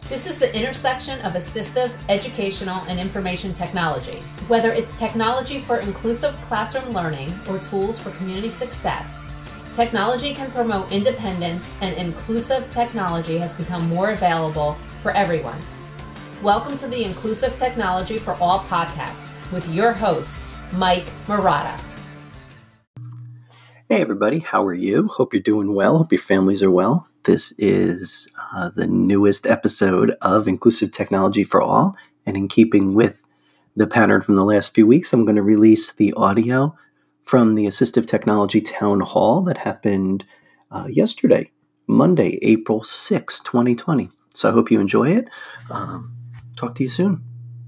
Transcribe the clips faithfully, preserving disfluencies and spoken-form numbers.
This is the intersection of assistive, educational, and information technology. Whether it's technology for inclusive classroom learning or tools for community success, technology can promote independence, and inclusive technology has become more available for everyone. Welcome to the Inclusive Technology for All podcast with your host, Mike Marotta. Hey everybody, how are you? Hope you're doing well. Hope your families are well. This is uh, the newest episode of Inclusive Technology for All, and in keeping with the pattern from the last few weeks, I'm going to release the audio from the Assistive Technology Town Hall that happened uh, yesterday, Monday, April sixth, twenty twenty. So I hope you enjoy it. Um, talk to you soon.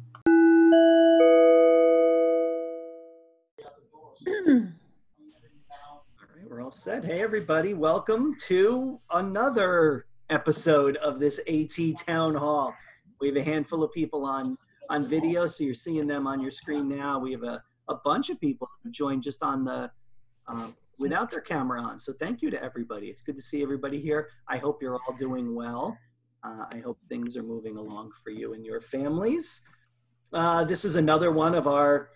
We're all set. Hey, everybody. Welcome to another episode of this AT Town Hall. We have a handful of people on, on video, so you're seeing them on your screen now. We have a, a bunch of people who joined just on the, uh, without their camera on. So thank you to everybody. It's good to see everybody here. I hope you're all doing well. Uh, I hope things are moving along for you and your families. Uh, this is another one of our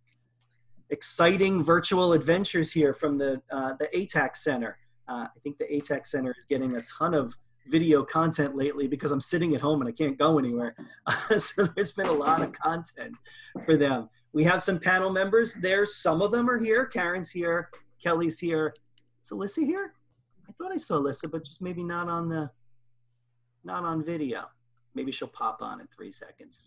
exciting virtual adventures here from the uh, the A TAC Center. Uh, I think the A TAC Center is getting a ton of video content lately because I'm sitting at home and I can't go anywhere. Uh, so there's been a lot of content for them. We have some panel members there. Some of them are here. Karen's here. Kelly's here. Is Alyssa here? I thought I saw Alyssa, but just maybe not on the not on video. Maybe she'll pop on in three seconds.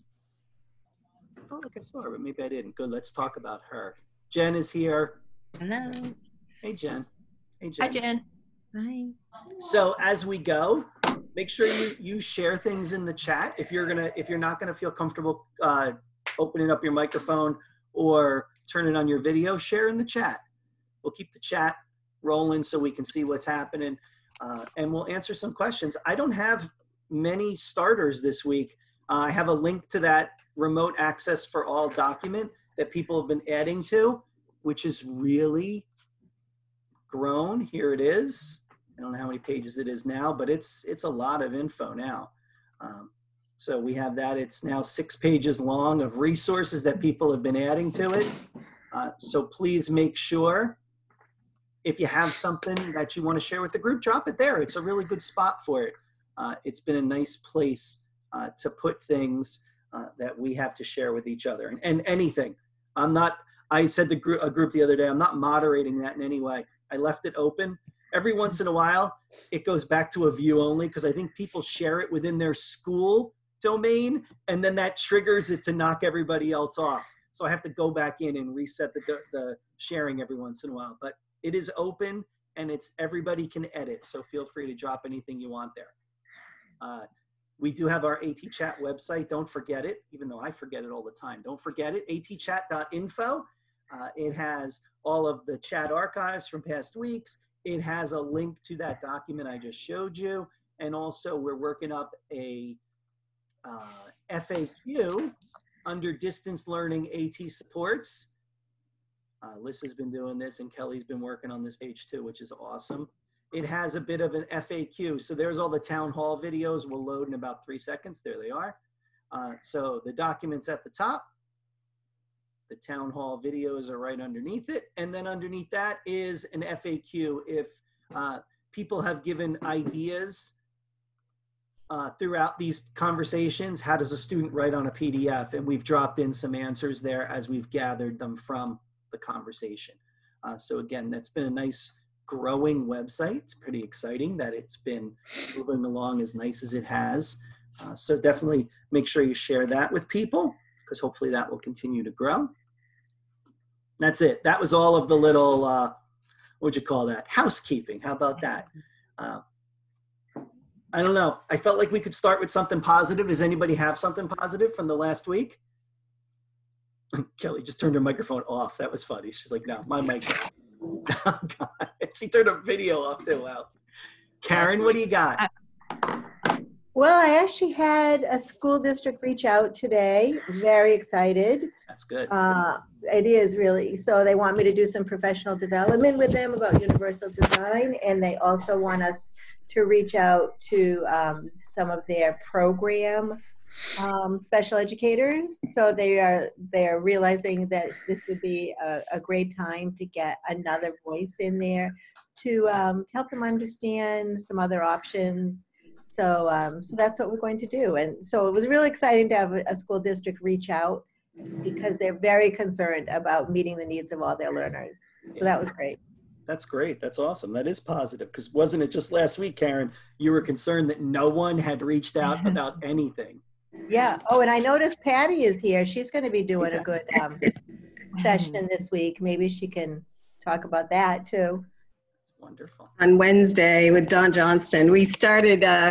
I felt like I saw her, but maybe I didn't. Good. Let's talk about her. Jen is here. Hello. Hey, Jen. Hey, Jen. Hi, Jen. Hi. So as we go, make sure you, you share things in the chat. If you're gonna, if you're not gonna feel comfortable uh, opening up your microphone or turning on your video, share in the chat. We'll keep the chat rolling so we can see what's happening, uh, and we'll answer some questions. I don't have many starters this week. Uh, I have a link to that remote access for all document that people have been adding to, which is really grown. Here it is. I don't know how many pages it is now, but it's it's a lot of info now. Um, so we have that. It's now six pages long of resources that people have been adding to it. Uh, so please make sure if you have something that you want to share with the group, drop it there. It's a really good spot for it. Uh, it's been a nice place uh, to put things uh, that we have to share with each other, and, and anything. I'm not, I said to group, a group the other day, I'm not moderating that in any way. I left it open. Every once in a while, it goes back to a view only because I think people share it within their school domain, and then that triggers it to knock everybody else off. So I have to go back in and reset the, the sharing every once in a while. But it is open, and it's everybody can edit. So feel free to drop anything you want there. Uh, We do have our AT Chat website. Don't forget it, even though I forget it all the time. Don't forget it, A T chat dot info. Uh, it has all of the chat archives from past weeks. It has a link to that document I just showed you. And also we're working up a uh, F A Q under distance learning AT supports. Uh, Lissa's been doing this and Kelly's been working on this page too, which is awesome. It has a bit of an F A Q. So there's all the town hall videos. We'll load in about three seconds. There they are. Uh, so the documents at the top. The town hall videos are right underneath it. And then underneath that is an F A Q. If uh, people have given ideas uh, throughout these conversations, how does a student write on a P D F? And we've dropped in some answers there as we've gathered them from the conversation. Uh, so again, that's been a nice growing website. It's pretty exciting that it's been moving along as nice as it has. Uh, so definitely make sure you share that with people because hopefully that will continue to grow. That's it. That was all of the little, uh, what'd you call that? Housekeeping. How about that? Uh, I don't know. I felt like we could start with something positive. Does anybody have something positive from the last week? Kelly just turned her microphone off. That was funny. She's like, no, my mic. Oh, God. She turned her video off too. Wow. Karen, what do you got? Well, I actually had a school district reach out today. Very excited. That's good. Uh, it is really. So they want me to do some professional development with them about universal design, and they also want us to reach out to um, some of their program um, special educators. So they are they are realizing that this would be a, a great time to get another voice in there to um, help them understand some other options. So, um, so that's what we're going to do. And so it was really exciting to have a, a school district reach out because they're very concerned about meeting the needs of all their learners. So that was great. That's great. That's awesome. That is positive. Because wasn't it just last week, Karen, you were concerned that no one had reached out about anything? Yeah. Oh, and I noticed Patty is here. She's going to be doing yeah. a good um, session this week. Maybe she can talk about that too. Wonderful. On Wednesday with Don Johnston, we started. Uh,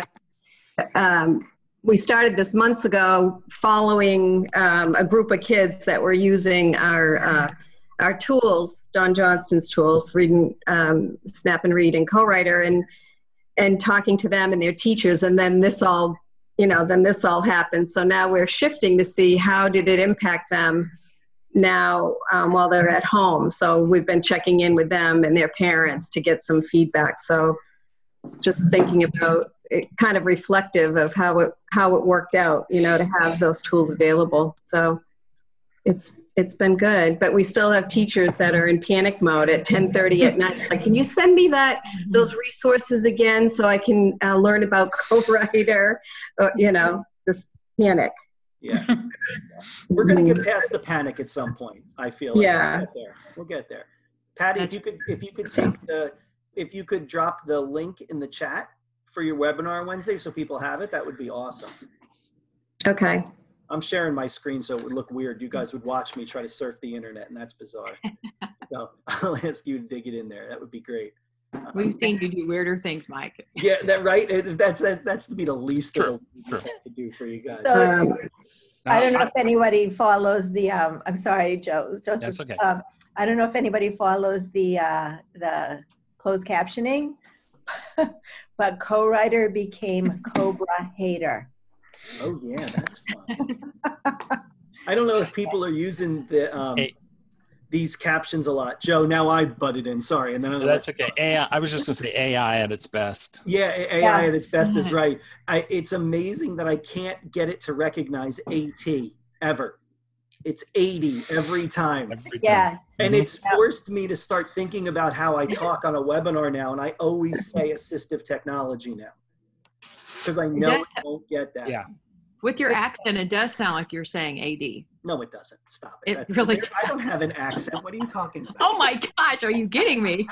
um, we started this months ago, following um, a group of kids that were using our uh, our tools, Don Johnston's tools, reading, um, Snap and Read, and Co-Writer, and and talking to them and their teachers. And then this all, you know, then this all happened. So now we're shifting to see how did it impact them now um, while they're at home. So we've been checking in with them and their parents to get some feedback. So just thinking about it, kind of reflective of how it how it worked out, you know, to have those tools available. So it's it's been good, but we still have teachers that are in panic mode at ten thirty at night. It's like, can you send me that those resources again so I can uh, learn about Co-Writer? Uh, you know, this panic. Yeah. We're going to get past the panic at some point, I feel like. Yeah. We'll get there. We'll get there. Patty, if you could if you could take the if you could drop the link in the chat for your webinar Wednesday so people have it, that would be awesome. Okay. I'm sharing my screen so it would look weird. You guys would watch me try to surf the internet, and that's bizarre. So I'll ask you to dig it in there. That would be great. We've seen you do weirder things, Mike. Yeah, that right. That's that's to be the least Sure, of sure. to do for you guys. So, Um, I don't know if anybody follows the, um, I'm sorry, Joe, Joseph. That's okay. Um, I don't know if anybody follows the, uh, the closed captioning, but Co-Writer became Cobra Hater. Oh yeah, that's fun. I don't know if people are using the um, Hey. these captions a lot. Joe, now I butted in. Sorry, and then I'm That's okay. A I, I was just going to say A I at its best. Yeah, A I Yeah. at its best is right. I, it's amazing that I can't get it to recognize A T ever. It's eighty every time. Every time. Yeah. And Mhm. it's forced me to start thinking about how I talk on a webinar now, and I always say assistive technology now. Because I know Yes. I won't get that. Yeah. With your accent, it does sound like you're saying A D. No, it doesn't. Stop it. It That's really I don't have an accent. What are you talking about? Oh my gosh, are you kidding me?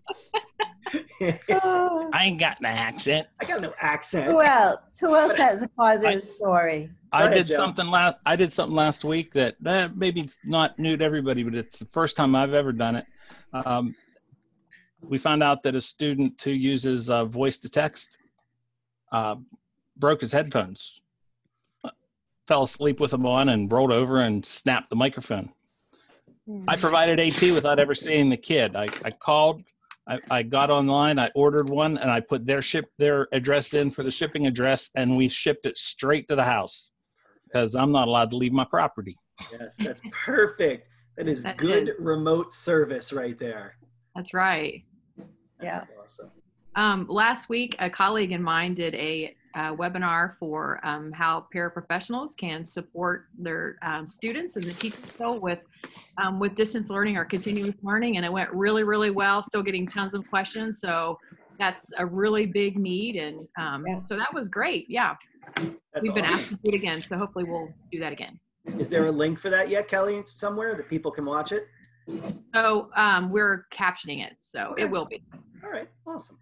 Oh, I ain't got an accent. I got no accent. who else? Who else has a positive story? I ahead, did Joe. something last. I did something last week that uh, maybe not new to everybody, but it's the first time I've ever done it. Um, we found out that a student who uses uh, voice to text uh, broke his headphones, fell asleep with them on, and rolled over and snapped the microphone. I provided A T without ever seeing the kid. I, I called. I, I got online, I ordered one, and I put their ship their address in for the shipping address, and we shipped it straight to the house because I'm not allowed to leave my property. Yes, that's perfect. That is That good is. remote service right there. That's right. That's Yeah. awesome. Um, last week, a colleague of mine did a, uh webinar for um, how paraprofessionals can support their um, students and the teachers still with um, with distance learning or continuous learning, and it went really, really well. Still getting tons of questions, so that's a really big need, and um, Yeah. so that was great. Yeah, That's we've been awesome. asked to do it again, so hopefully we'll do that again. Is there a link for that yet, Kelly, somewhere that people can watch it? So um, we're captioning it, so Okay. it will be. All right, awesome.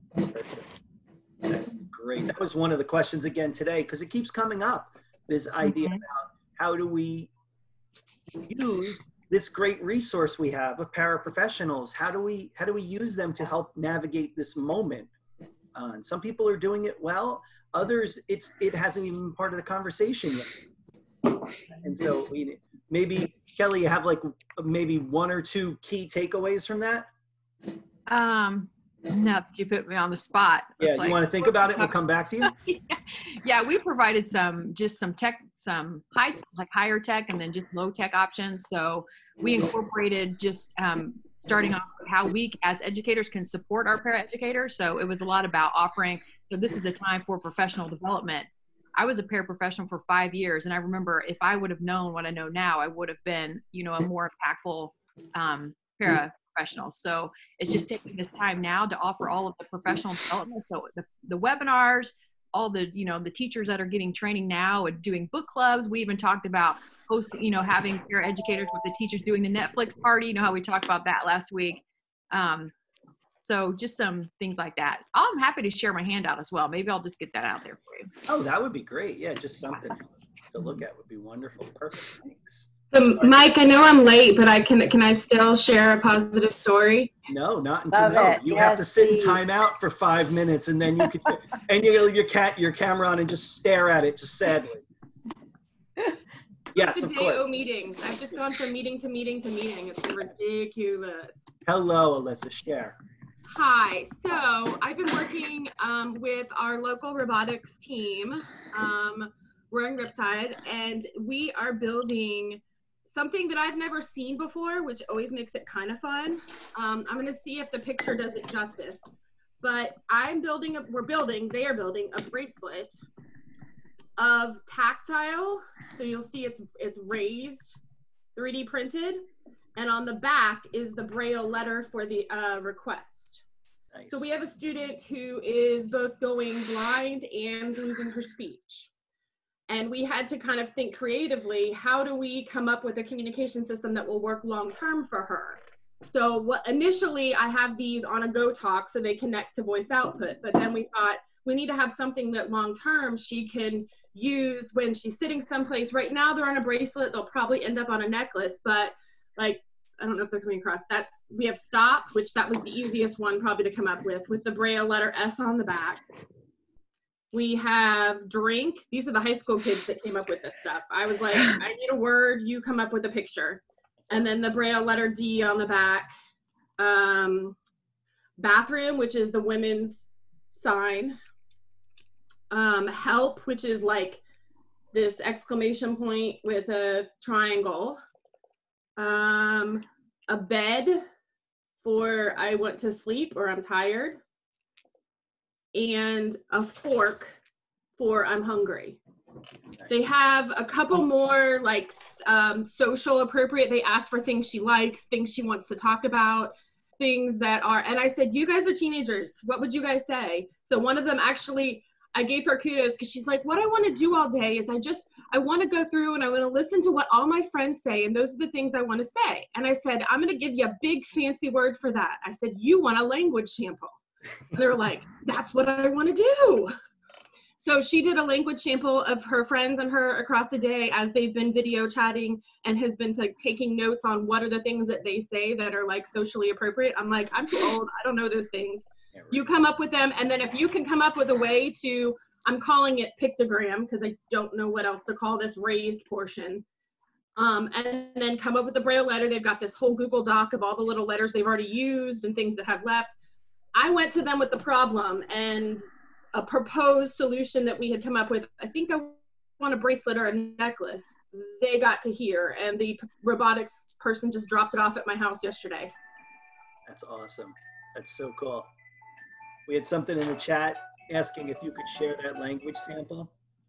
Great. That was one of the questions again today because it keeps coming up. This idea Mhm. about how do we use this great resource we have of paraprofessionals? How do we how do we use them to help navigate this moment? Uh, and some people are doing it well. Others, it's it hasn't even been part of the conversation yet. And so we, maybe Kelly, you have like maybe one or two key takeaways from that. Um, Now that you put me on the spot. Yeah, It's you like- want to think about it and we'll come back to you? Yeah, we provided some, just some tech, some high, like higher tech and then just low tech options. So we incorporated just um, starting off with how we as educators can support our paraeducators. So it was a lot about offering, so this is the time for professional development. I was a paraprofessional for five years. And I remember if I would have known what I know now, I would have been, you know, a more impactful um, paraprofessional. So it's just taking this time now to offer all of the professional development. So the, the webinars, all the, you know, the teachers that are getting training now and doing book clubs. We even talked about hosting, you know, having paraeducators with the teachers doing the Netflix party. You know how we talked about that last week. Um, so just some things like that. I'm happy to share my handout as well. Maybe I'll just get that out there for you. Oh, that would be great. Yeah, just something to look at would be wonderful. Perfect. Thanks. So, Mike, I know I'm late, but I can can I still share a positive story? No, not until Love no. it. You have to Yes, sit in please. timeout for five minutes, and then you can, and you gotta leave your cat, your camera on, and just stare at it, just sadly. Yes, The of day course. O meetings. I've just gone from meeting to meeting to meeting. It's ridiculous. Hello, Alyssa. Share. Hi. So I've been working um, with our local robotics team, um, Roaring Riptide, and we are building something that I've never seen before, which always makes it kind of fun. Um, I'm going to see if the picture does it justice. But I'm building, a, we're building, they are building a bracelet of tactile. So you'll see it's it's raised, three D printed, and on the back is the Braille letter for the uh, request. Nice. So we have a student who is both going blind and losing her speech. And we had to kind of think creatively, how do we come up with a communication system that will work long-term for her? So what initially I have these on a GoTalk so they connect to voice output, but then we thought we need to have something that long-term she can use when she's sitting someplace. Right now they're on a bracelet, they'll probably end up on a necklace, but like, I don't know if they're coming across. That's, we have stop, which that was the easiest one probably to come up with, with the Braille letter S on the back. We have drink. These are the high school kids that came up with this stuff. I was like, I need a word, you come up with a picture. And then the Braille letter D on the back. Um, bathroom, which is the women's sign. Um, help, which is like this exclamation point with a triangle. Um, a bed for I want to sleep or I'm tired. And a fork for I'm hungry. They have a couple more like um, social appropriate. They ask for things she likes, things she wants to talk about, things that are, and I said, you guys are teenagers. What would you guys say? So one of them actually, I gave her kudos because she's like, what I want to do all day is I just, I want to go through and I want to listen to what all my friends say. And those are the things I want to say. And I said, I'm going to give you a big fancy word for that. I said, you want a language sample. They're like, that's what I want to do. So she did a language sample of her friends and her across the day as they've been video chatting and has been like taking notes on what are the things that they say that are like socially appropriate. I'm like, I'm too old. I don't know those things. Yeah, right. You come up with them. And then if you can come up with a way to, I'm calling it pictogram because I don't know what else to call this raised portion. Um, and then come up with the Braille letter. They've got this whole Google Doc of all the little letters they've already used and things that have left. I went to them with the problem and a proposed solution that we had come up with. I think I want a bracelet or a necklace. They got to hear, and the robotics person just dropped it off at my house yesterday. That's awesome. That's so cool. We had something in the chat asking if you could share that language sample.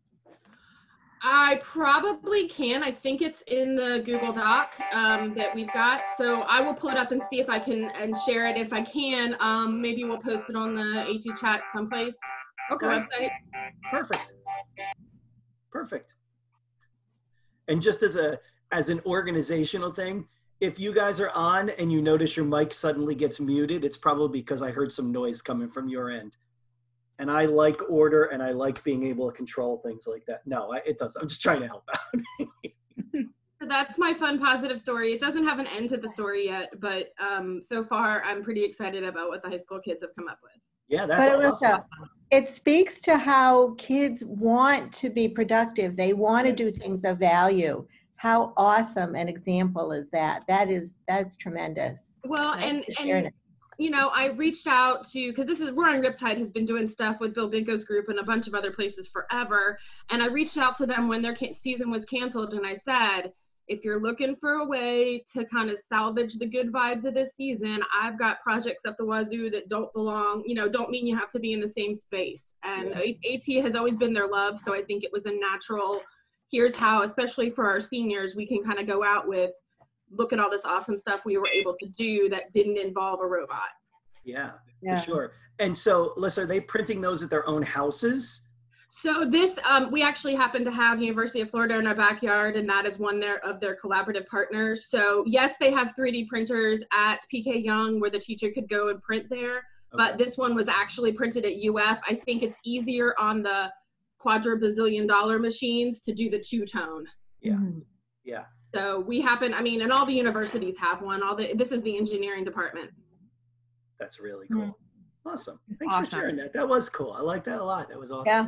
I probably can. I think it's in the Google Doc um, that we've got. So I will pull it up and see if I can and share it. If I can, um, maybe we'll post it on the A T chat someplace. Okay. The website. Perfect. Perfect. And just as a as an organizational thing, if you guys are on and you notice your mic suddenly gets muted, it's probably because I heard some noise coming from your end. And I like order and I like being able to control things like that. No, I, it does. I'm just trying to help out. So that's my fun, positive story. It doesn't have an end to the story yet, but um, so far I'm pretty excited about what the high school kids have come up with. Yeah, that's But awesome. Alyssa, it speaks to how kids want to be productive. They want to do things of value. How awesome an example is that? That is, that's tremendous. Well, Thanks and for sharing and it. you know, I reached out to, because this is, we're on Riptide has been doing stuff with Bill Binko's group and a bunch of other places forever. And I reached out to them when their ca- season was canceled. And I said, if you're looking for a way to kind of salvage the good vibes of this season, I've got projects up the wazoo that don't belong, you know, don't mean you have to be in the same space. And yeah. AT has always been their love. So I think it was a natural, here's how, especially for our seniors, we can kind of go out with, look at all this awesome stuff we were able to do that didn't involve a robot. Yeah, Yeah. for sure. And so, Alyssa, are they printing those at their own houses? So this, um, we actually happen to have University of Florida in our backyard, and that is one there of their collaborative partners. So yes, they have three D printers at P K Young where the teacher could go and print there. Okay. But this one was actually printed at U F. I think it's easier on the quadra bazillion dollar machines to do the two-tone. Yeah, Mm-hmm. yeah. So we happen, I mean, and all the universities have one. All the, this is the engineering department. That's really cool. Mm-hmm. Awesome. Thanks Awesome. for sharing that. That was cool. I like that a lot. That was awesome. Yeah.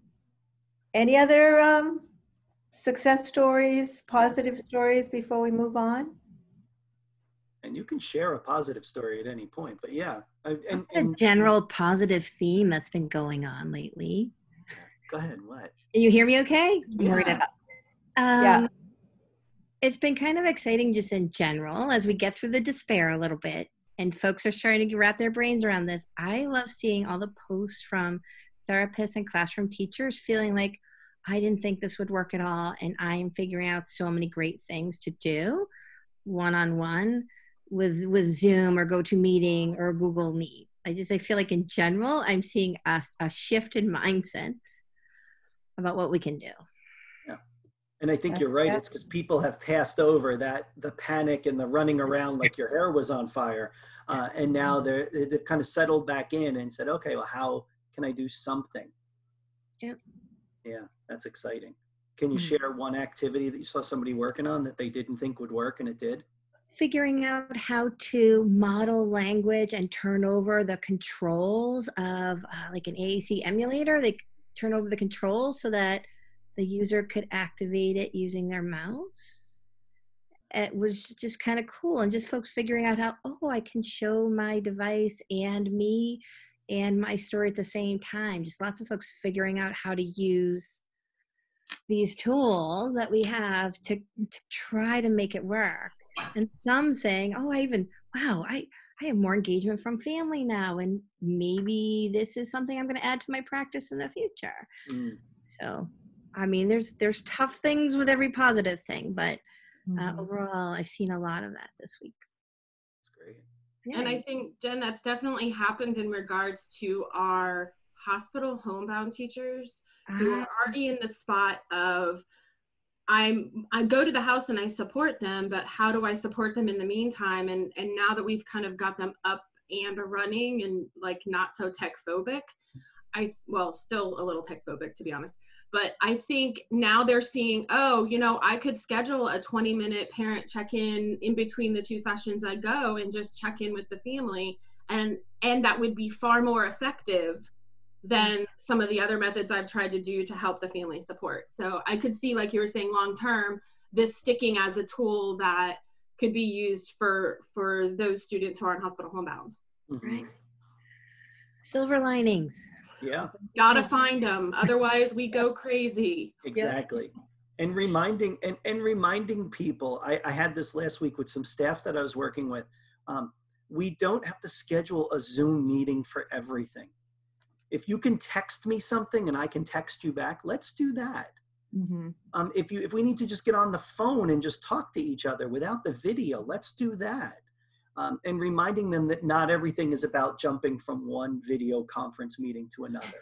Any other um, success stories, positive stories before we move on? And you can share a positive story at any point, but yeah. I- And, a and general positive theme that's been going on lately. go ahead. What? Can you hear me okay? I'm worried Yeah. about- Um, Yeah. It's been kind of exciting just in general as we get through the despair a little bit and folks are starting to wrap their brains around this. I love seeing all the posts from therapists and classroom teachers feeling like, I didn't think this would work at all, and I am figuring out so many great things to do one-on-one with with Zoom or GoToMeeting or Google Meet. I just, I feel like in general, I'm seeing a, a shift in mindset about what we can do. And I think you're right. It's because people have passed over that, the panic and the running around like your hair was on fire. Uh, and now they're, they've kind of settled back in and said, okay, well, how can I do something? Yep. Yeah, that's exciting. Can you Mm-hmm. share one activity that you saw somebody working on that they didn't think would work and it did? Figuring out how to model language and turn over the controls of uh, like an A A C emulator. They turn over the controls so that the user could activate it using their mouse. It was just kind of cool, and just folks figuring out how, oh, I can show my device and me and my story at the same time. Just lots of folks figuring out how to use these tools that we have to, to try to make it work. And some saying, oh, I even, wow, I, I have more engagement from family now, and maybe this is something I'm going to add to my practice in the future. Mm. So, I mean, there's there's tough things with every positive thing, but uh, Mhm. overall, I've seen a lot of that this week. That's great. And I think, Jen, that's definitely happened in regards to our hospital homebound teachers who Ah, are already in the spot of, I'm, I go to the house and I support them, but how do I support them in the meantime? And, and now that we've kind of got them up and running and like not so tech phobic, I, well, still a little tech phobic to be honest, but I think now they're seeing, oh, you know, I could schedule a twenty minute parent check-in in between the two sessions I go and just check in with the family. And, and that would be far more effective than some of the other methods I've tried to do to help the family support. So I could see, like you were saying, long-term, this sticking as a tool that could be used for, for those students who are in hospital homebound. Mhm. right. Silver linings. Yeah, Gotta find them, otherwise we go crazy. exactly. And reminding and, and reminding people, I, I had this last week with some staff that I was working with. Um, we don't have to schedule a Zoom meeting for everything. If you can text me something and I can text you back, let's do that. Mhm. Um, if you if we need to just get on the phone and just talk to each other without the video, let's do that. Um, and reminding them that not everything is about jumping from one video conference meeting to another.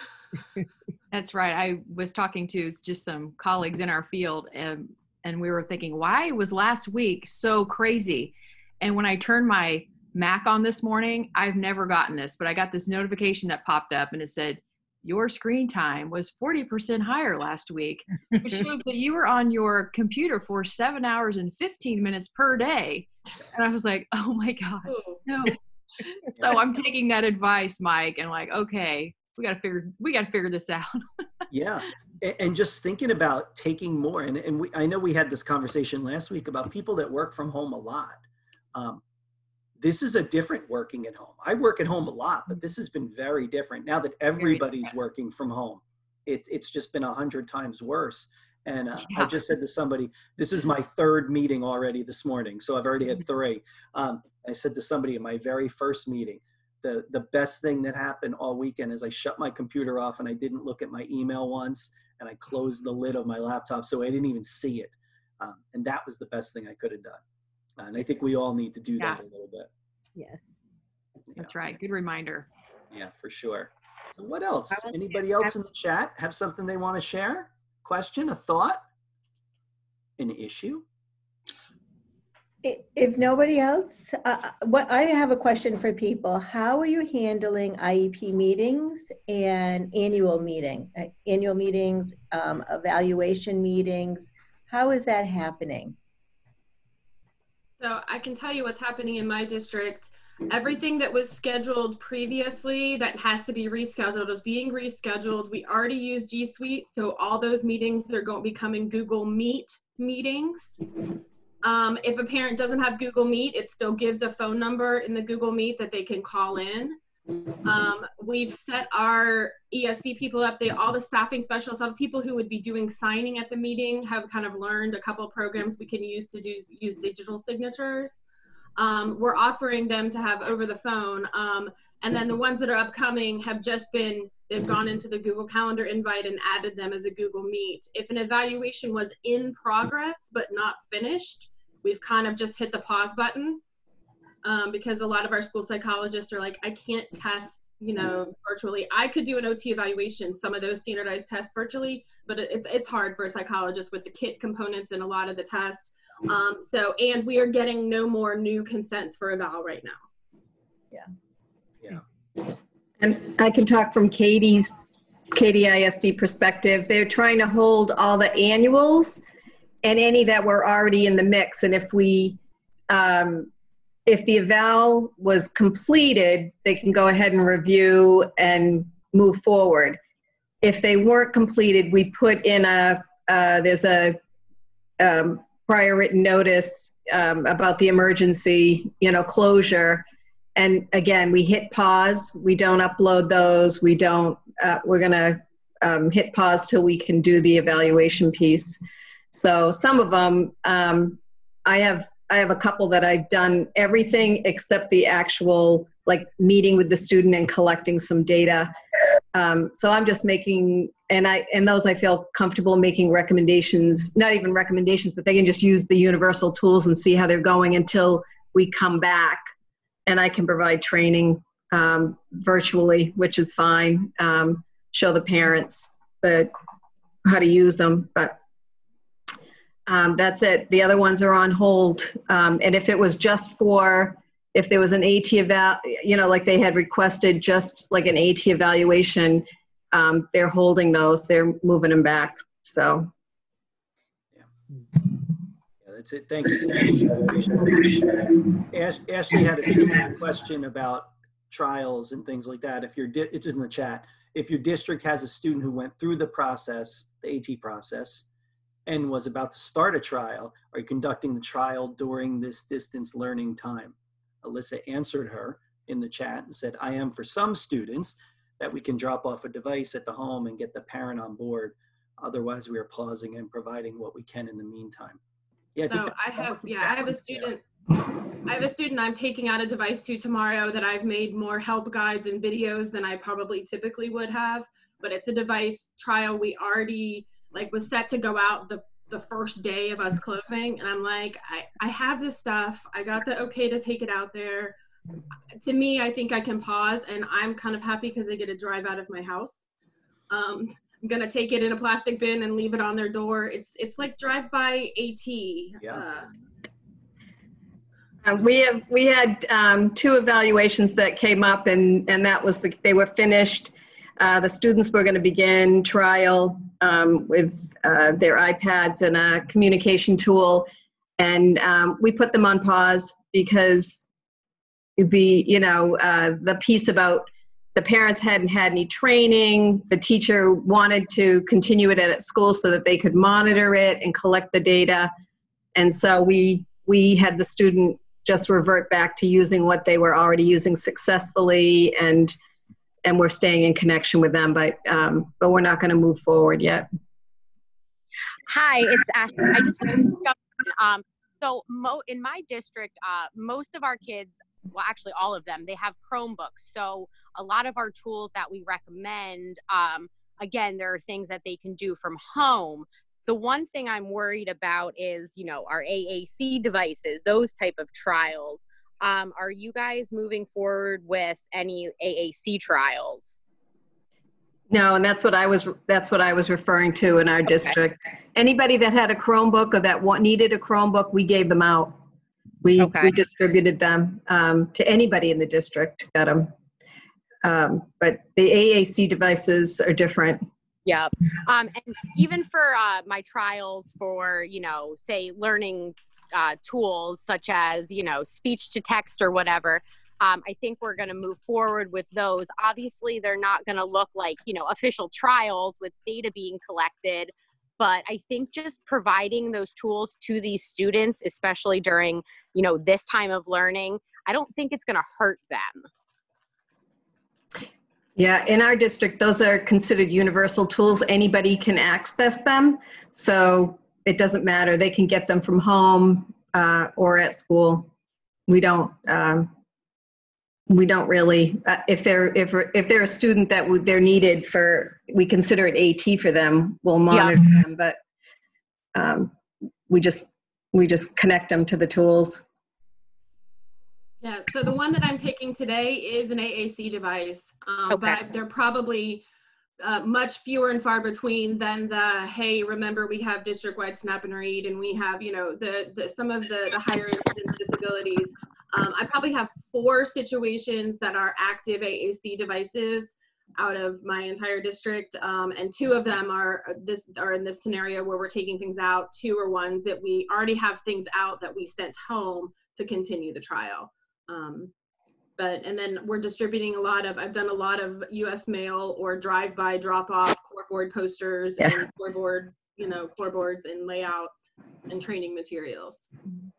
That's right. I was talking to just some colleagues in our field, and, and we were thinking, why was last week so crazy? And when I turned my Mac on this morning, I've never gotten this, but I got this notification that popped up and it said, your screen time was forty percent higher last week, which shows that you were on your computer for seven hours and fifteen minutes per day. And I was like, oh my gosh, Ooh. no. So I'm taking that advice, Mike, and like, okay, we got to figure, we got to figure this out. Yeah. And, and just thinking about taking more. And, and we, I know we had this conversation last week about people that work from home a lot. Um, this is a different working at home. I work at home a lot, but this has been very different now that everybody's working from home. It, it's just been a hundred times worse. And uh, Yeah. I just said to somebody, this is my third meeting already this morning. So I've already had three. Um, I said to somebody in my very first meeting, the, the best thing that happened all weekend is I shut my computer off and I didn't look at my email once, and I closed the lid of my laptop so I didn't even see it. Um, and that was the best thing I could have done. And I think we all need to do Yeah. that a little bit. Yes. That's right. Good reminder. Yeah, for sure. So what else? I will- Anybody else in the chat have something they want to share? Question, a thought, an issue? I- If nobody else, uh, what I have a question for people. How are you handling I E P meetings and annual meeting, uh, annual meetings, um, evaluation meetings? How is that happening? So I can tell you what's happening in my district. Everything that was scheduled previously that has to be rescheduled is being rescheduled. We already use G Suite, so all those meetings are going to be becoming Google Meet meetings. Um, if a parent doesn't have Google Meet, it still gives a phone number in the Google Meet that they can call in. Um, we've set our E S C people up. They, all the staffing specialists, all the people who would be doing signing at the meeting have kind of learned a couple of programs we can use to do use digital signatures. Um, we're offering them to have over the phone. Um, and then the ones that are upcoming have just been, they've gone into the Google Calendar invite and added them as a Google Meet. If an evaluation was in progress but not finished, we've kind of just hit the pause button. Um, because a lot of our school psychologists are like, I can't test, you know, virtually. I could do an O T evaluation, some of those standardized tests virtually, but it's it's hard for a psychologist with the kit components and a lot of the tests. Um, so, and we are getting no more new consents for eval right now. Yeah. And I can talk from Katie's, Katie I S D perspective. They're trying to hold all the annuals and any that were already in the mix. And if we, um, if the eval was completed, they can go ahead and review and move forward. If they weren't completed, we put in a, uh, there's a um, prior written notice um, about the emergency, you know, closure. And again, we hit pause. We don't upload those. We don't, uh, we're gonna um, hit pause till we can do the evaluation piece. So some of them, um, I have, I have a couple that I've done everything except the actual like meeting with the student and collecting some data. Um, so I'm just making, and I, and those I feel comfortable making recommendations, not even recommendations, but they can just use the universal tools and see how they're going until we come back, and I can provide training um, virtually, which is fine. Um, show the parents the, how to use them, but Um, that's it. The other ones are on hold. Um, and if it was just for, if there was an AT eval, you know, like they had requested just like an AT evaluation, um, they're holding those. They're moving them back. So. Yeah, yeah that's it. Thank you. Ash, Ashley had a similar question about trials and things like that. If your, di- it's in the chat. If your district has a student who went through the process, the AT process, and was about to start a trial, are you conducting the trial during this distance learning time? Alyssa answered her in the chat and said, I am for some students that we can drop off a device at the home and get the parent on board. Otherwise, we are pausing and providing what we can in the meantime. Yeah, I, So think I have, that- yeah, I have a student, I have a student I'm taking out a device to tomorrow that I've made more help guides and videos than I probably typically would have, but it's a device trial we already, like, was set to go out the the first day of us closing, and I'm like, I, I have this stuff. I got the okay to take it out there. To me, I think I can pause, and I'm kind of happy because they get to drive out of my house. Um, I'm gonna take it in a plastic bin and leave it on their door. It's it's like drive-by AT. Yeah. Uh, we have, we had um, two evaluations that came up, and, and that was the, they were finished. Uh, the students were going to begin trial um, with uh, their iPads and a communication tool, and um, we put them on pause because the, you know, uh, the piece about the parents hadn't had any training, the teacher wanted to continue it at school so that they could monitor it and collect the data, and so we we had the student just revert back to using what they were already using successfully, and and we're staying in connection with them, but um, but we're not going to move forward yet. Hi, it's Ashley. I just want to jump in. Um, so mo in my district, uh, most of our kids, well, actually all of them, they have Chromebooks. So a lot of our tools that we recommend, um, again, there are things that they can do from home. The one thing I'm worried about is, you know, our A A C devices, those type of trials. Um, are you guys moving forward with any A A C trials? No, and that's what I was that's what I was referring to in our Okay. district. Anybody that had a Chromebook or that wa- needed a Chromebook, we gave them out. We Okay. we distributed them um, to anybody in the district. Got them. Um, but the A A C devices are different. Yep. Um, and even for uh, my trials for, you know, say learning uh, tools such as, you know, speech to text or whatever, um, I think we're going to move forward with those. Obviously, they're not going to look like, you know, official trials with data being collected. But I think just providing those tools to these students, especially during, you know, this time of learning, I don't think it's going to hurt them. Yeah, in our district, those are considered universal tools. Anybody can access them. So it doesn't matter. They can get them from home uh, or at school. We don't, um, we don't really, uh, if they're, if, if they're a student that would, they're needed for, we consider it AT for them, we'll monitor Yeah. them, but um, we just, we just connect them to the tools. Yeah, so the one that I'm taking today is an A A C device, um, Okay. but they're probably uh, much fewer and far between than the, hey, remember we have district-wide snap and read, and we have, you know, the, the some of the, the higher incidence disabilities. Um, I probably have four situations that are active A A C devices out of my entire district, um, and two of them are this are in this scenario where we're taking things out. Two are ones that we already have things out that we sent home to continue the trial. Um, but, and then we're distributing a lot of, I've done a lot of U S mail or drive-by drop-off core board posters Yeah. and core board, you know, core boards and layouts and training materials.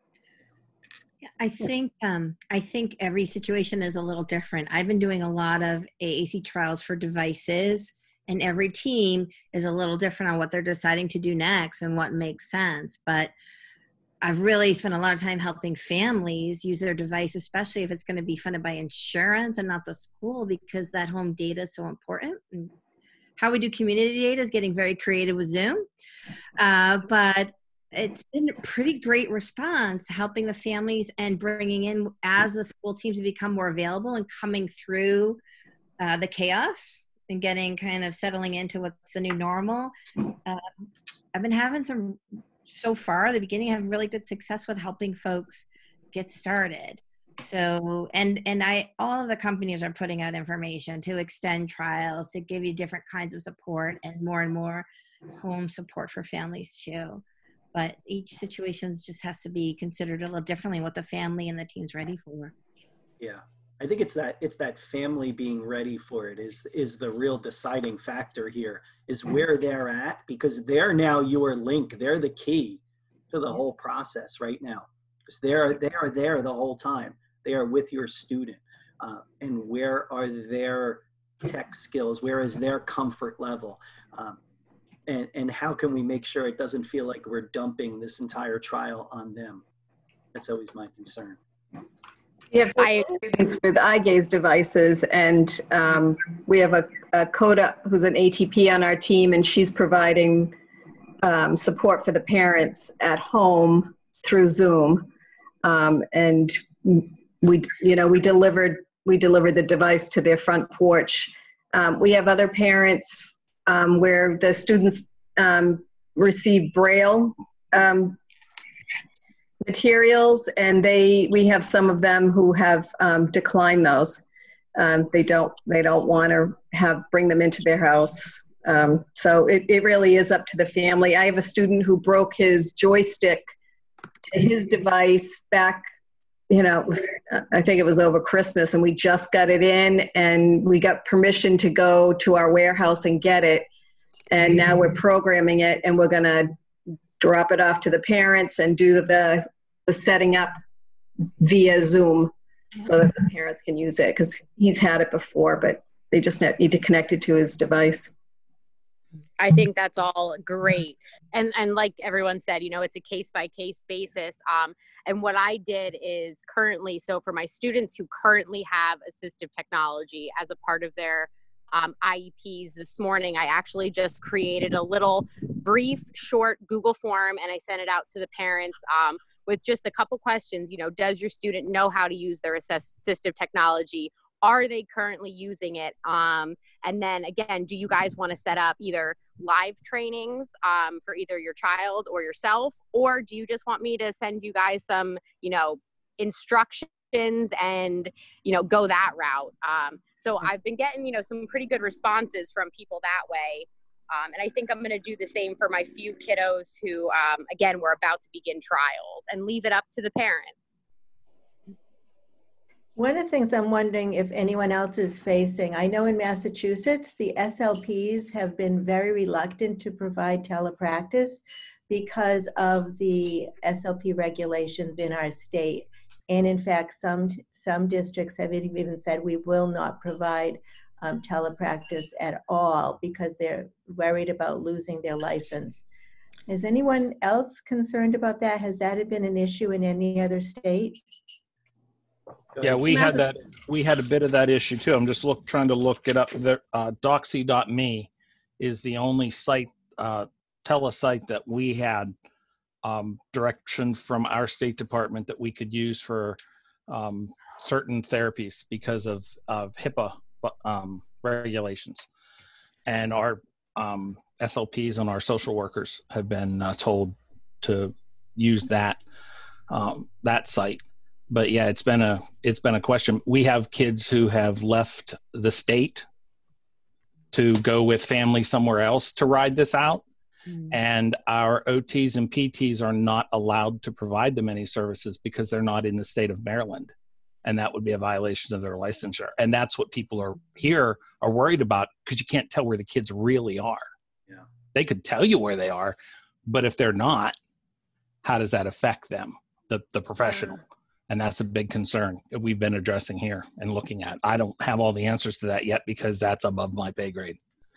Yeah, I think um, I think every situation is a little different. I've been doing a lot of A A C trials for devices, and every team is a little different on what they're deciding to do next and what makes sense. But I've really spent a lot of time helping families use their device, especially if it's going to be funded by insurance and not the school, because that home data is so important. And how we do community data is getting very creative with Zoom, uh, but it's been a pretty great response helping the families and bringing in as the school teams become more available and coming through uh, the chaos and getting kind of settling into what's the new normal. Uh, I've been having some, so far, the beginning, have really good success with helping folks get started. So, and and I, all of the companies are putting out information to extend trials, to give you different kinds of support and more and more home support for families too. But each situation just has to be considered a little differently what the family and the team's ready for. Yeah, I think it's that it's that family being ready for it is is the real deciding factor here, is where they're at, because they're now your link. They're the key to the whole process right now, because they're they are there the whole time. They are with your student, uh, and where are their tech skills? Where is their comfort level? Um, and and how can we make sure it doesn't feel like we're dumping this entire trial on them? That's always my concern. We have I- students with eye gaze devices, and um, we have a, a CODA who's an A T P on our team, and she's providing um, support for the parents at home through Zoom. Um, and we, you know, we delivered we delivered the device to their front porch. Um, we have other parents um, where the students um, receive Braille um, materials, and they we have some of them who have um, declined those. Um, they don't they don't want to have bring them into their house. Um, so it, it really is up to the family. I have a student who broke his joystick to his device back, you know, it was, I think it was over Christmas, and we just got it in, and we got permission to go to our warehouse and get it. And now we're programming it, and we're going to drop it off to the parents and do the, the setting up via Zoom so that the parents can use it, because he's had it before, but they just need to connect it to his device. I think that's all great. And and like everyone said, you know, it's a case by case basis. Um, and what I did is currently, so for my students who currently have assistive technology as a part of their um, I E Ps this morning, I actually just created a little brief, short Google form, and I sent it out to the parents um, with just a couple questions. You know, does your student know how to use their assist- assistive technology? Are they currently using it? Um, and then again, do you guys want to set up either live trainings um, for either your child or yourself, or do you just want me to send you guys some, you know, instructions and, you know, go that route? Um, so I've been getting, you know, some pretty good responses from people that way. Um, and I think I'm going to do the same for my few kiddos who, um, again, we're about to begin trials, and leave it up to the parents. One of the things I'm wondering if anyone else is facing, I know in Massachusetts, the S L Ps have been very reluctant to provide telepractice because of the S L P regulations in our state. And in fact, some, some districts have even said we will not provide um, telepractice at all because they're worried about losing their license. Is anyone else concerned about that? Has that been an issue in any other state? Yeah, we had that. We had a bit of that issue too. I'm just look trying to look it up. The uh, doxy dot me is the only site, uh, telesite that we had um, direction from our State Department that we could use for um, certain therapies because of, of HIPAA um, regulations. And our um, S L Ps and our social workers have been uh, told to use that um, that site. But yeah, it's been a it's been a question. We have kids who have left the state to go with family somewhere else to ride this out. Mm. And our O Ts and P Ts are not allowed to provide them any services because they're not in the state of Maryland. And that would be a violation of their licensure. And that's what people are here are worried about, because you can't tell where the kids really are. Yeah. They could tell you where they are, but if they're not, how does that affect them, the, the professional? Yeah. And that's a big concern that we've been addressing here and looking at. I don't have all the answers to that yet because that's above my pay grade.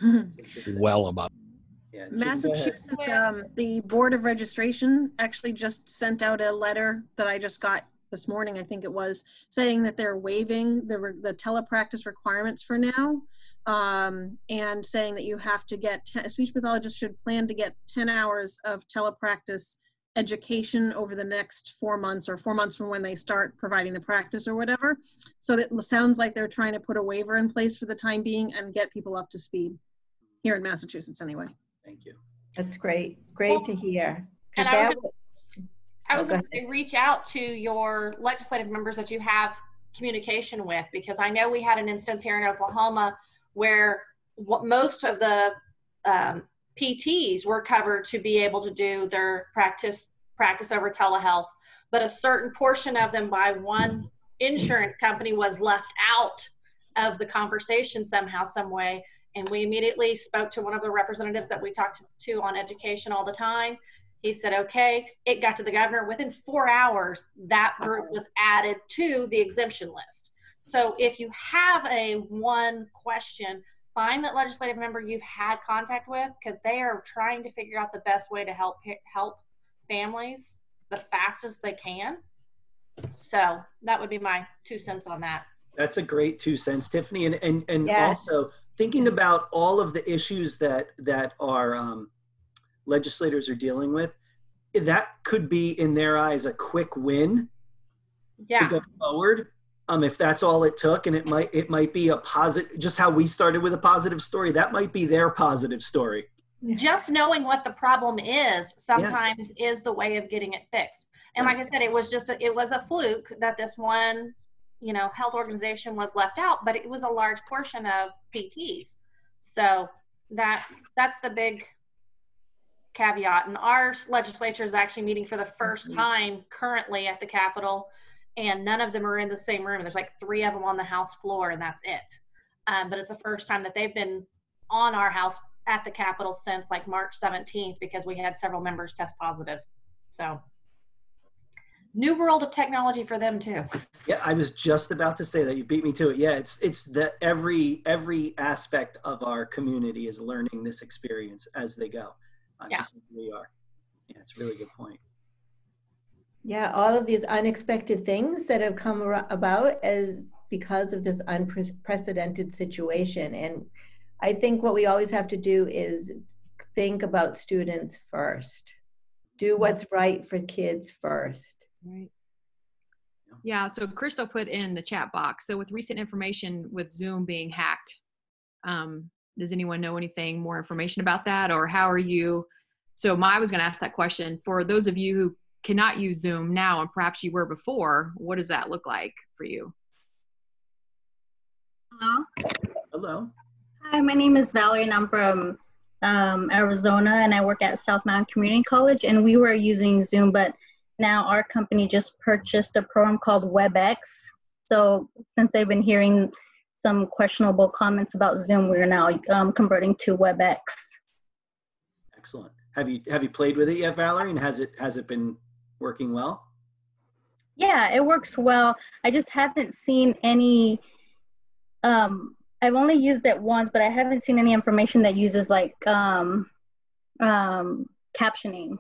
Well above. Yeah, Massachusetts, um, the Board of Registration actually just sent out a letter that I just got this morning, I think it was, saying that they're waiving the, the telepractice requirements for now, um, and saying that you have to get, a speech pathologist should plan to get ten hours of telepractice education over the next four months or four months from when they start providing the practice or whatever. So that sounds like they're trying to put a waiver in place for the time being and get people up to speed here in Massachusetts anyway. Thank you. That's great. Great well, to hear. And I was, was, I was oh, going to say, reach out to your legislative members that you have communication with, because I know we had an instance here in Oklahoma where what most of the um, P Ts were covered to be able to do their practice practice over telehealth, but a certain portion of them by one insurance company was left out of the conversation somehow, some way. And we immediately spoke to one of the representatives that we talked to on education all the time. He said, okay, it got to the governor. Within four hours, that group was added to the exemption list. So if you have a one question, find that legislative member you've had contact with, because they are trying to figure out the best way to help help families the fastest they can. So that would be my two cents on that. That's a great two cents, Tiffany. And and, and yes. also thinking about all of the issues that, that our um, legislators are dealing with, that could be in their eyes a quick win yeah. to go forward. Um, if that's all it took, and it might it might be a positive, just how we started with a positive story, that might be their positive story. Just knowing what the problem is sometimes yeah. is the way of getting it fixed. And like I said, it was just a, it was a fluke that this one, you know, health organization was left out, but it was a large portion of P Ts. So that that's the big caveat. And our legislature is actually meeting for the first time currently at the Capitol. And none of them are in the same room. There's like three of them on the House floor, and that's it. Um, but it's the first time that they've been on our House at the Capitol since like March seventeenth, because we had several members test positive. So new world of technology for them too. Yeah, I was just about to say that. You beat me to it. Yeah, it's it's that every every aspect of our community is learning this experience as they go. Uh, Yeah. Just like we are. Yeah, it's a really good point. Yeah, all of these unexpected things that have come ar- about as because of this unprecedented situation. And I think what we always have to do is think about students first. Do what's right for kids first. Right. Yeah, so Crystal put in the chat box. So with recent information with Zoom being hacked, um, does anyone know anything more information about that? Or how are you? So my, I was gonna ask that question. For those of you who cannot use Zoom now, and perhaps you were before, what does that look like for you? Hello. Hello. Hi, my name is Valerie and I'm from um, Arizona and I work at South Mountain Community College, and we were using Zoom, but now our company just purchased a program called WebEx. So since I've been hearing some questionable comments about Zoom, we're now um, converting to WebEx. Excellent. Have you have you played with it yet, Valerie? And has it has it been working well? Yeah, it works well. I just haven't seen any, um, I've only used it once, but I haven't seen any information that uses like um, um, captioning.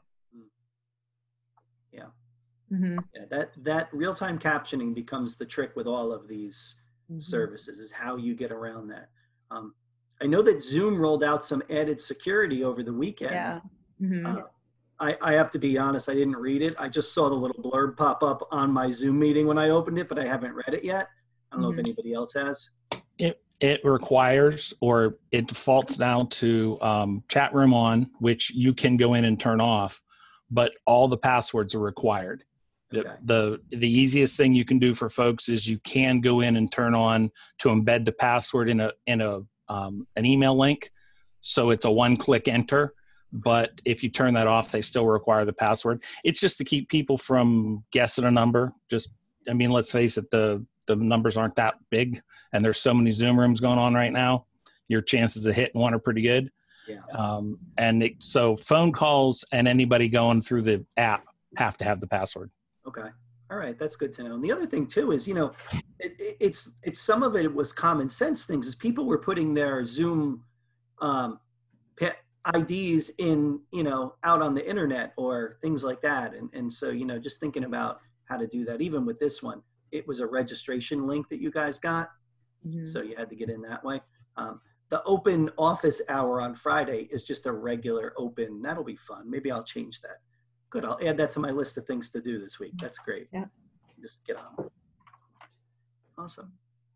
Yeah. Mm-hmm. Yeah, that that real-time captioning becomes the trick with all of these mm-hmm. services, is how you get around that. Um, I know that Zoom rolled out some added security over the weekend. Yeah. Mm-hmm. Uh, I, I have to be honest, I didn't read it. I just saw the little blurb pop up on my Zoom meeting when I opened it, but I haven't read it yet. I don't know Mm-hmm. if anybody else has. It it requires, or it defaults down to um, chat room on, which you can go in and turn off, but all the passwords are required. Okay. The, the the easiest thing you can do for folks is you can go in and turn on to embed the password in a in a um, an email link, so it's a one-click enter. But if you turn that off, they still require the password. It's just to keep people from guessing a number. Just, I mean, let's face it, the the numbers aren't that big, and there's so many Zoom rooms going on right now. Your chances of hitting one are pretty good. Yeah. Um, and it, so phone calls and anybody going through the app have to have the password. Okay. All right. That's good to know. And the other thing too is, you know, it, it, it's, it's some of it was common sense things, is people were putting their Zoom um, I Ds in, you know, out on the internet or things like that. And, and so, you know, just thinking about how to do that, even with this one, it was a registration link that you guys got. Mm-hmm. So you had to get in that way. Um, the open office hour on Friday is just a regular open. That'll be fun. Maybe I'll change that. Good. I'll add that to my list of things to do this week. That's great. Yeah. Just get on. Awesome.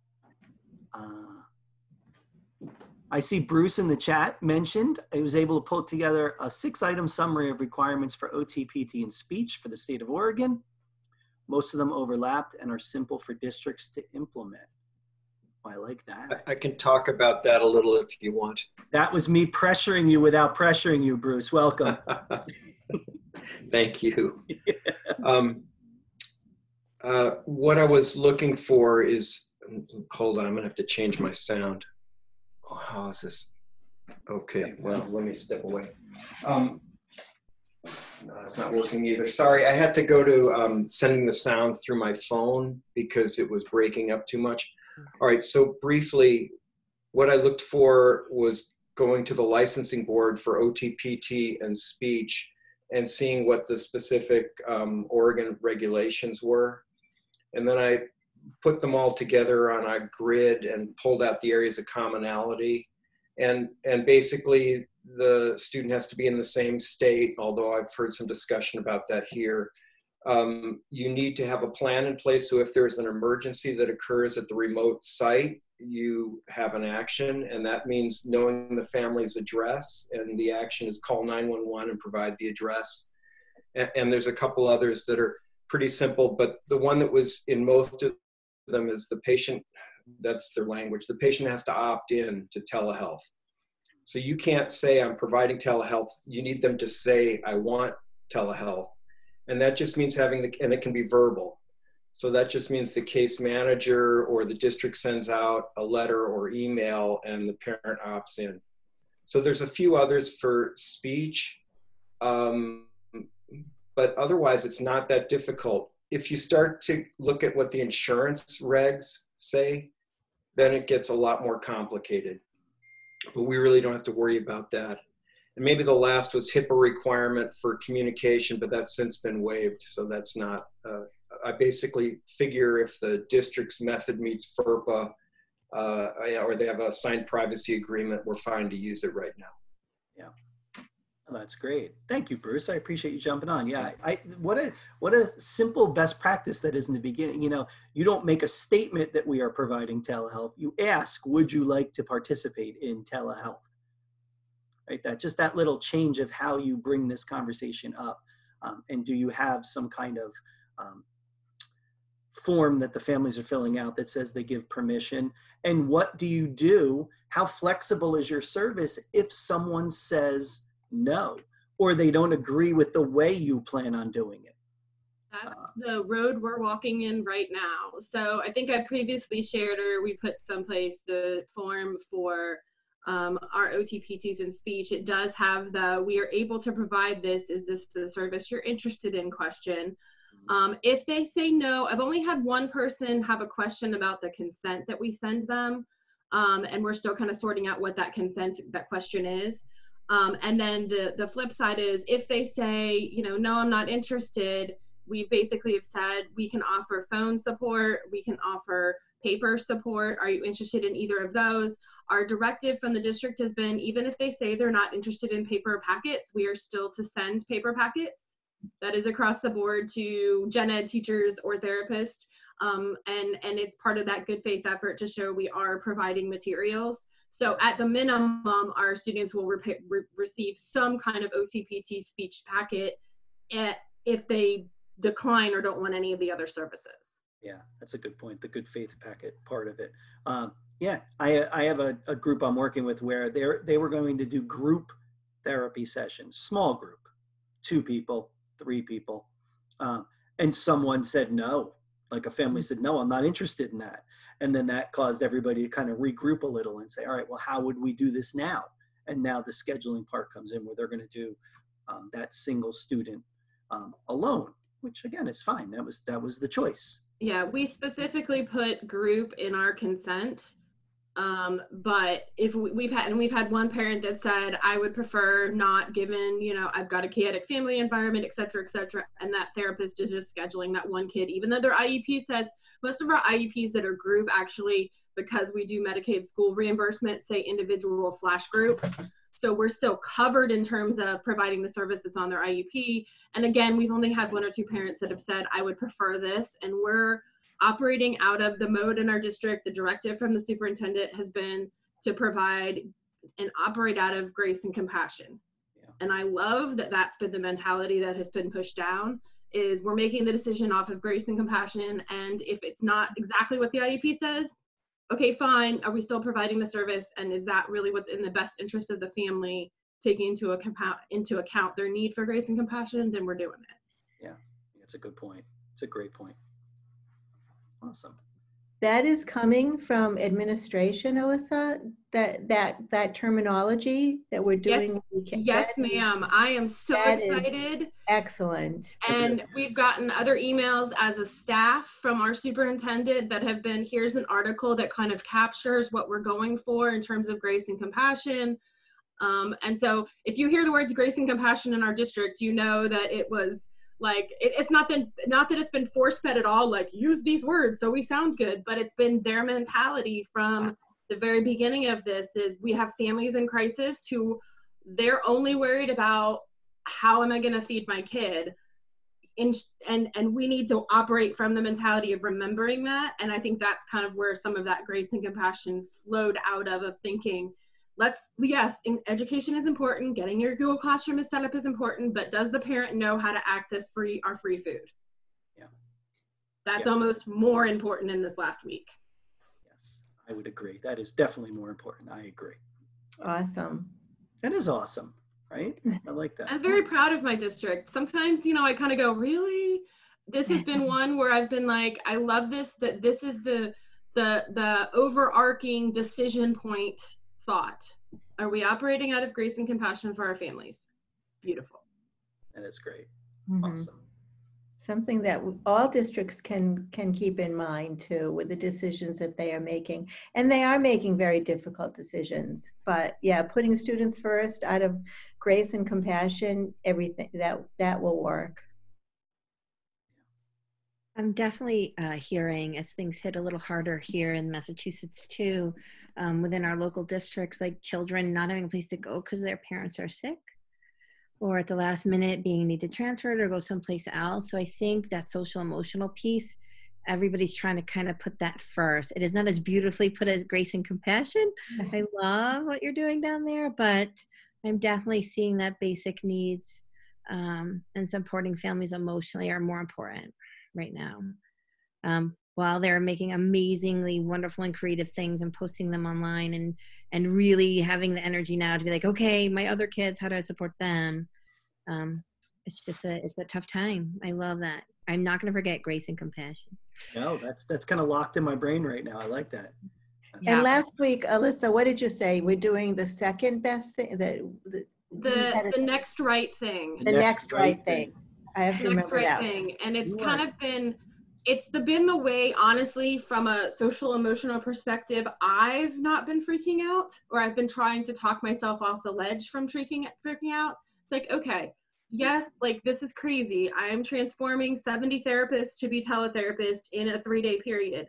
Uh, I see Bruce in the chat mentioned he was able to pull together a six item summary of requirements for O T P T and speech for the state of Oregon. Most of them overlapped and are simple for districts to implement. Oh, I like that. I can talk about that a little if you want. That was me pressuring you without pressuring you, Bruce. Welcome. Thank you. Yeah. Um, uh, what I was looking for is, hold on, I'm gonna have to change my sound. Oh, how is this? Okay, well, let me step away. Um, no, it's not working either. Sorry, I had to go to um, sending the sound through my phone because it was breaking up too much. All right, so briefly, what I looked for was going to the licensing board for O T P T and speech and seeing what the specific um, Oregon regulations were. And then I put them all together on a grid and pulled out the areas of commonality. And, and basically the student has to be in the same state, although I've heard some discussion about that here. Um, you need to have a plan in place, so if there's an emergency that occurs at the remote site, you have an action, and that means knowing the family's address, and the action is call nine one one and provide the address. And, and there's a couple others that are pretty simple, but the one that was in most of them is the patient, that's their language, the patient has to opt in to telehealth. So you can't say I'm providing telehealth, you need them to say I want telehealth. And that just means having the, and it can be verbal. So that just means the case manager or the district sends out a letter or email and the parent opts in. So there's a few others for speech, um, but otherwise it's not that difficult. if you start to look at what the insurance regs say, then it gets a lot more complicated. But we really don't have to worry about that. And maybe the last was HIPAA requirement for communication, but that's since been waived. So that's not, uh, I basically figure if the district's method meets FERPA, uh, or they have a signed privacy agreement, we're fine to use it right now. Yeah. Well, that's great. Thank you, Bruce. I appreciate you jumping on. Yeah, I what a what a simple best practice that is in the beginning. You know, you don't make a statement that we are providing telehealth. You ask, would you like to participate in telehealth? Right. That just that little change of how you bring this conversation up, um, and do you have some kind of um, form that the families are filling out that says they give permission? And what do you do? How flexible is your service if someone says no, or they don't agree with the way you plan on doing it? That's the road we're walking in right now. So I think I previously shared, or we put someplace, the form for um, our O T P Ts in speech. It does have the, we are able to provide this, is this the service you're interested in question. Um, if they say no, I've only had one person have a question about the consent that we send them. Um, and we're still kind of sorting out what that consent, that question is. Um, and then the, the flip side is if they say, you know, no, I'm not interested, we basically have said we can offer phone support, we can offer paper support. Are you interested in either of those? Our directive from the district has been, even if they say they're not interested in paper packets, we are still to send paper packets. That is across the board to gen ed teachers or therapists. Um, and, and it's part of that good faith effort to show we are providing materials. So at the minimum, our students will re re receive some kind of O T P T speech packet at, if they decline or don't want any of the other services. Yeah, that's a good point. The good faith packet part of it. Um, yeah, I, I have a, a group I'm working with where they're, they were going to do group therapy sessions, small group, two people, three people. Um, and someone said no, like a family said, no, I'm not interested in that. And then that caused everybody to kind of regroup a little and say, all right, well, how would we do this now? And now the scheduling part comes in where they're going to do um, that single student um, alone, which again is fine. That was, that was the choice. Yeah, we specifically put group in our consent. Um, but if we, we've had, and we've had one parent that said, I would prefer not, given, you know, I've got a chaotic family environment, et cetera, et cetera. And that therapist is just scheduling that one kid, even though their I E P says, most of our I E Ps that are group actually, because we do Medicaid school reimbursement, say individual slash group. So we're still covered in terms of providing the service that's on their I U P. And again, we've only had one or two parents that have said, I would prefer this. And we're operating out of the mode in our district. The directive from the superintendent has been to provide and operate out of grace and compassion. Yeah. And I love that that's been the mentality that has been pushed down, is we're making the decision off of grace and compassion. And if it's not exactly what the I E P says, okay, fine. Are we still providing the service? And is that really what's in the best interest of the family, taking into account, into account their need for grace and compassion? Then we're doing it. Yeah, that's a good point. It's a great point. Awesome. That is coming from administration, Alyssa, that that that terminology that we're doing. Yes, yes ma'am. I am so excited. Excellent. And we've gotten other emails as a staff from our superintendent that have been, here's an article that kind of captures what we're going for in terms of grace and compassion. Um, and so if you hear the words grace and compassion in our district, you know that it was like, it, it's not that, not that it's been force fed at all, like use these words so we sound good, but it's been their mentality from the very beginning of this. Is we have families in crisis who they're only worried about, how am I going to feed my kid? In, and, and we need to operate from the mentality of remembering that. And I think that's kind of where some of that grace and compassion flowed out of, of thinking, let's, yes, in, education is important. Getting your Google Classroom is set up is important, but does the parent know how to access free our free food? Yeah. That's yeah. almost more important in this last week. Yes, I would agree. That is definitely more important. I agree. Awesome. That is awesome, right? I like that. I'm very proud of my district. Sometimes, you know, I kind of go, really? This has been one where I've been like, I love this, that this is the, the, the overarching decision point thought. Are we operating out of grace and compassion for our families? Beautiful. That is great. Mm-hmm. Awesome. something that all districts can can keep in mind too with the decisions that they are making. And they are making very difficult decisions. But yeah, putting students first out of grace and compassion, everything that that will work. I'm definitely uh, hearing, as things hit a little harder here in Massachusetts too, um, within our local districts, like children not having a place to go because their parents are sick, or at the last minute being needed transferred or go someplace else. So I think that social emotional piece, everybody's trying to kind of put that first. It is not as beautifully put as grace and compassion. I love what you're doing down there, but I'm definitely seeing that basic needs um, and supporting families emotionally are more important right now. Um, while they're making amazingly wonderful and creative things and posting them online and and really having the energy now to be like, okay, my other kids, how do I support them? Um, it's just a it's a tough time. I love that. I'm not going to forget grace and compassion. No, that's that's kind of locked in my brain right now. I like that. That's And last week, Alyssa, what did you say? We're doing the second best thing. The the, The, the next right thing. the next right thing. I have to The next remember right that. thing. And it's You kind are- of been, it's the, been the way, honestly, from a social emotional perspective, I've not been freaking out, or I've been trying to talk myself off the ledge from freaking, freaking out. It's like, okay, yes, like this is crazy. I am transforming seventy therapists to be teletherapists in a three day period.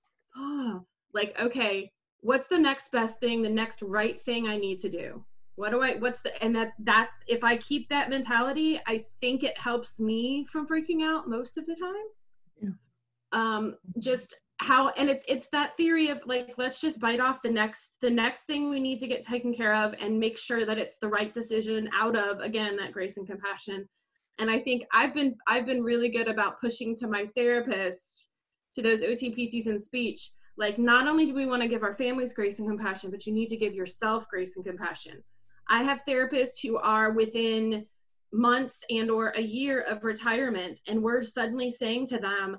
Oh, like, okay, what's the next best thing, the next right thing I need to do? What do I, what's the, and that's, that's, if I keep that mentality, I think it helps me from freaking out most of the time. Yeah. Um, just how, and it's, it's that theory of like, let's just bite off the next, the next thing we need to get taken care of and make sure that it's the right decision out of, again, that grace and compassion. And I think I've been, I've been really good about pushing to my therapist, to those O T P Ts in speech, like, not only do we want to give our families grace and compassion, but you need to give yourself grace and compassion. I have therapists who are within months and or a year of retirement, and we're suddenly saying to them,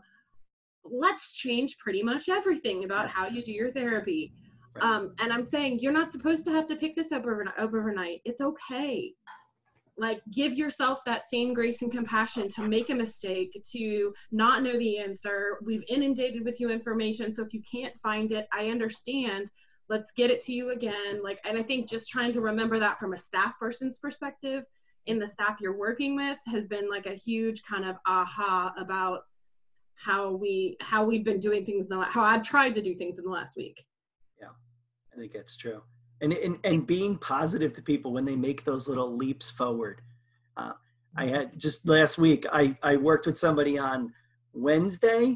let's change pretty much everything about how you do your therapy. Um, and I'm saying, you're not supposed to have to pick this up over, overnight. It's okay. Like, give yourself that same grace and compassion to make a mistake, to not know the answer. We've inundated with you information, so if you can't find it, I understand. Let's get it to you again. Like, and I think just trying to remember that from a staff person's perspective in the staff you're working with has been like a huge kind of aha about how we, how we've been doing things, in the, how I've tried to do things in the last week. Yeah, I think that's true. And, and, and being positive to people when they make those little leaps forward. Uh, I had just last week, I, I worked with somebody on Wednesday,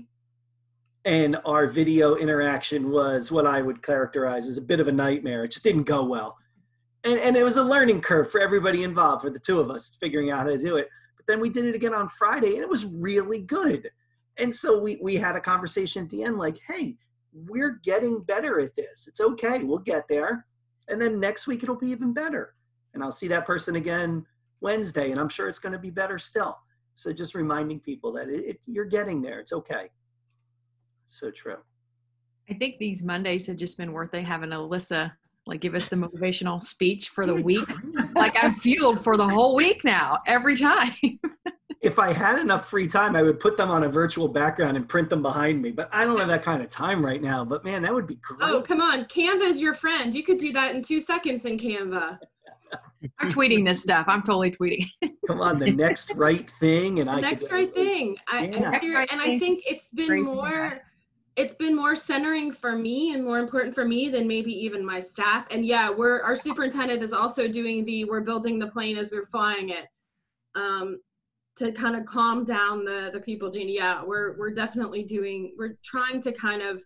and our video interaction was what I would characterize as a bit of a nightmare. It just didn't go well. And, and it was a learning curve for everybody involved, for the two of us figuring out how to do it. But then we did it again on Friday, and it was really good. And so we, we had a conversation at the end like, hey, we're getting better at this. It's okay. We'll get there. And then next week, it'll be even better. And I'll see that person again Wednesday, and I'm sure it's going to be better still. So just reminding people that it, it, you're getting there. It's okay. So true. I think these Mondays have just been worth it, having Alyssa like give us the motivational speech for the week. Like, I'm fueled for the whole week now, every time. If I had enough free time, I would put them on a virtual background and print them behind me. But I don't have that kind of time right now. But man, that would be great. Oh, come on. Canva's your friend. You could do that in two seconds in Canva. I'm tweeting this stuff. I'm totally tweeting. Come on, the next right thing. And The I next could, right thing. I, Yeah. I ser- and I think it's been more, it's been more centering for me and more important for me than maybe even my staff. And yeah, we're, our superintendent is also doing the, we're building the plane as we're flying it. Um, to kind of calm down the the people, Jeannie. Yeah, we're we're definitely doing, we're trying to kind of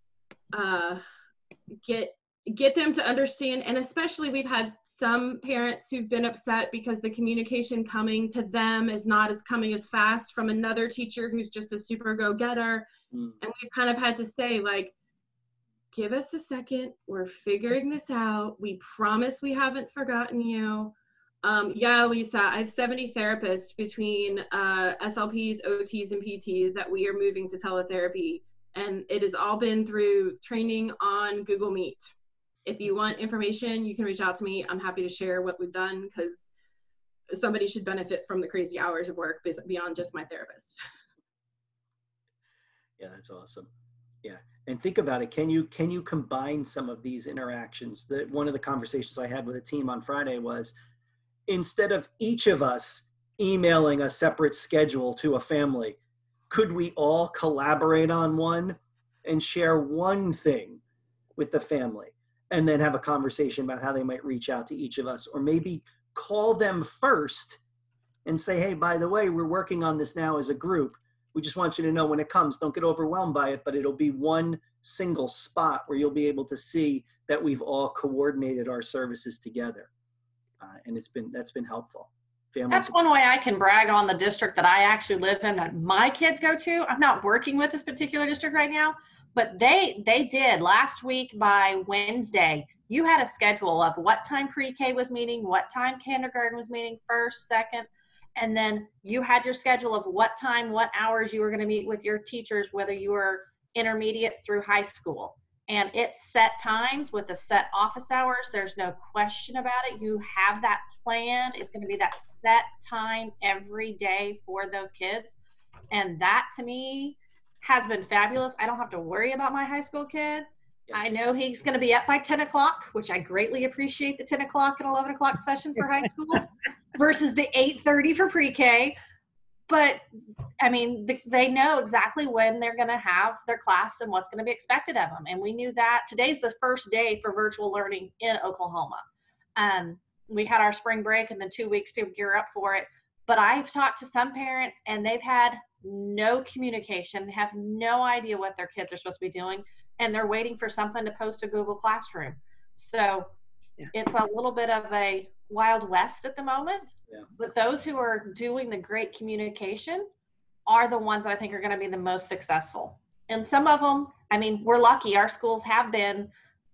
uh, get get them to understand, and especially we've had some parents who've been upset because the communication coming to them is not as coming as fast from another teacher who's just a super go-getter. Mm. And we've kind of had to say, like, give us a second, we're figuring this out. We promise we haven't forgotten you. Um, yeah, Lisa, I have seventy therapists between uh, S L Ps, O Ts, and P Ts that we are moving to teletherapy. And it has all been through training on Google Meet. If you want information, you can reach out to me. I'm happy to share what we've done, because somebody should benefit from the crazy hours of work beyond just my therapist. Yeah, that's awesome. Yeah. And think about it. Can you, can you combine some of these interactions? That one of the conversations I had with a team on Friday was, instead of each of us emailing a separate schedule to a family, could we all collaborate on one and share one thing with the family, and then have a conversation about how they might reach out to each of us, or maybe call them first and say, hey, by the way, we're working on this now as a group. We just want you to know when it comes, don't get overwhelmed by it, but it'll be one single spot where you'll be able to see that we've all coordinated our services together. Uh, and it's been, that's been helpful. Families. That's one way I can brag on the district that I actually live in, that my kids go to. I'm not working with this particular district right now, but they they did last week. By Wednesday, you had a schedule of what time pre-K was meeting, what time kindergarten was meeting, first, second, and then you had your schedule of what time, what hours you were going to meet with your teachers, whether you were intermediate through high school. And it's set times with the set office hours. There's no question about it. You have that plan. It's going to be that set time every day for those kids. And that, to me, has been fabulous. I don't have to worry about my high school kid. Yes. I know he's going to be up by ten o'clock, which I greatly appreciate the ten o'clock and eleven o'clock session for high school versus the eight thirty for pre-K. But I mean, they know exactly when they're going to have their class and what's going to be expected of them. And we knew that today's the first day for virtual learning in Oklahoma. Um, we had our spring break and then two weeks to gear up for it. But I've talked to some parents and they've had no communication, have no idea what their kids are supposed to be doing. And they're waiting for something to post to Google Classroom. So yeah. It's a little bit of a Wild West at the moment. Yeah. But those who are doing the great communication are the ones that I think are going to be the most successful. And some of them, I mean, we're lucky. Our schools have been,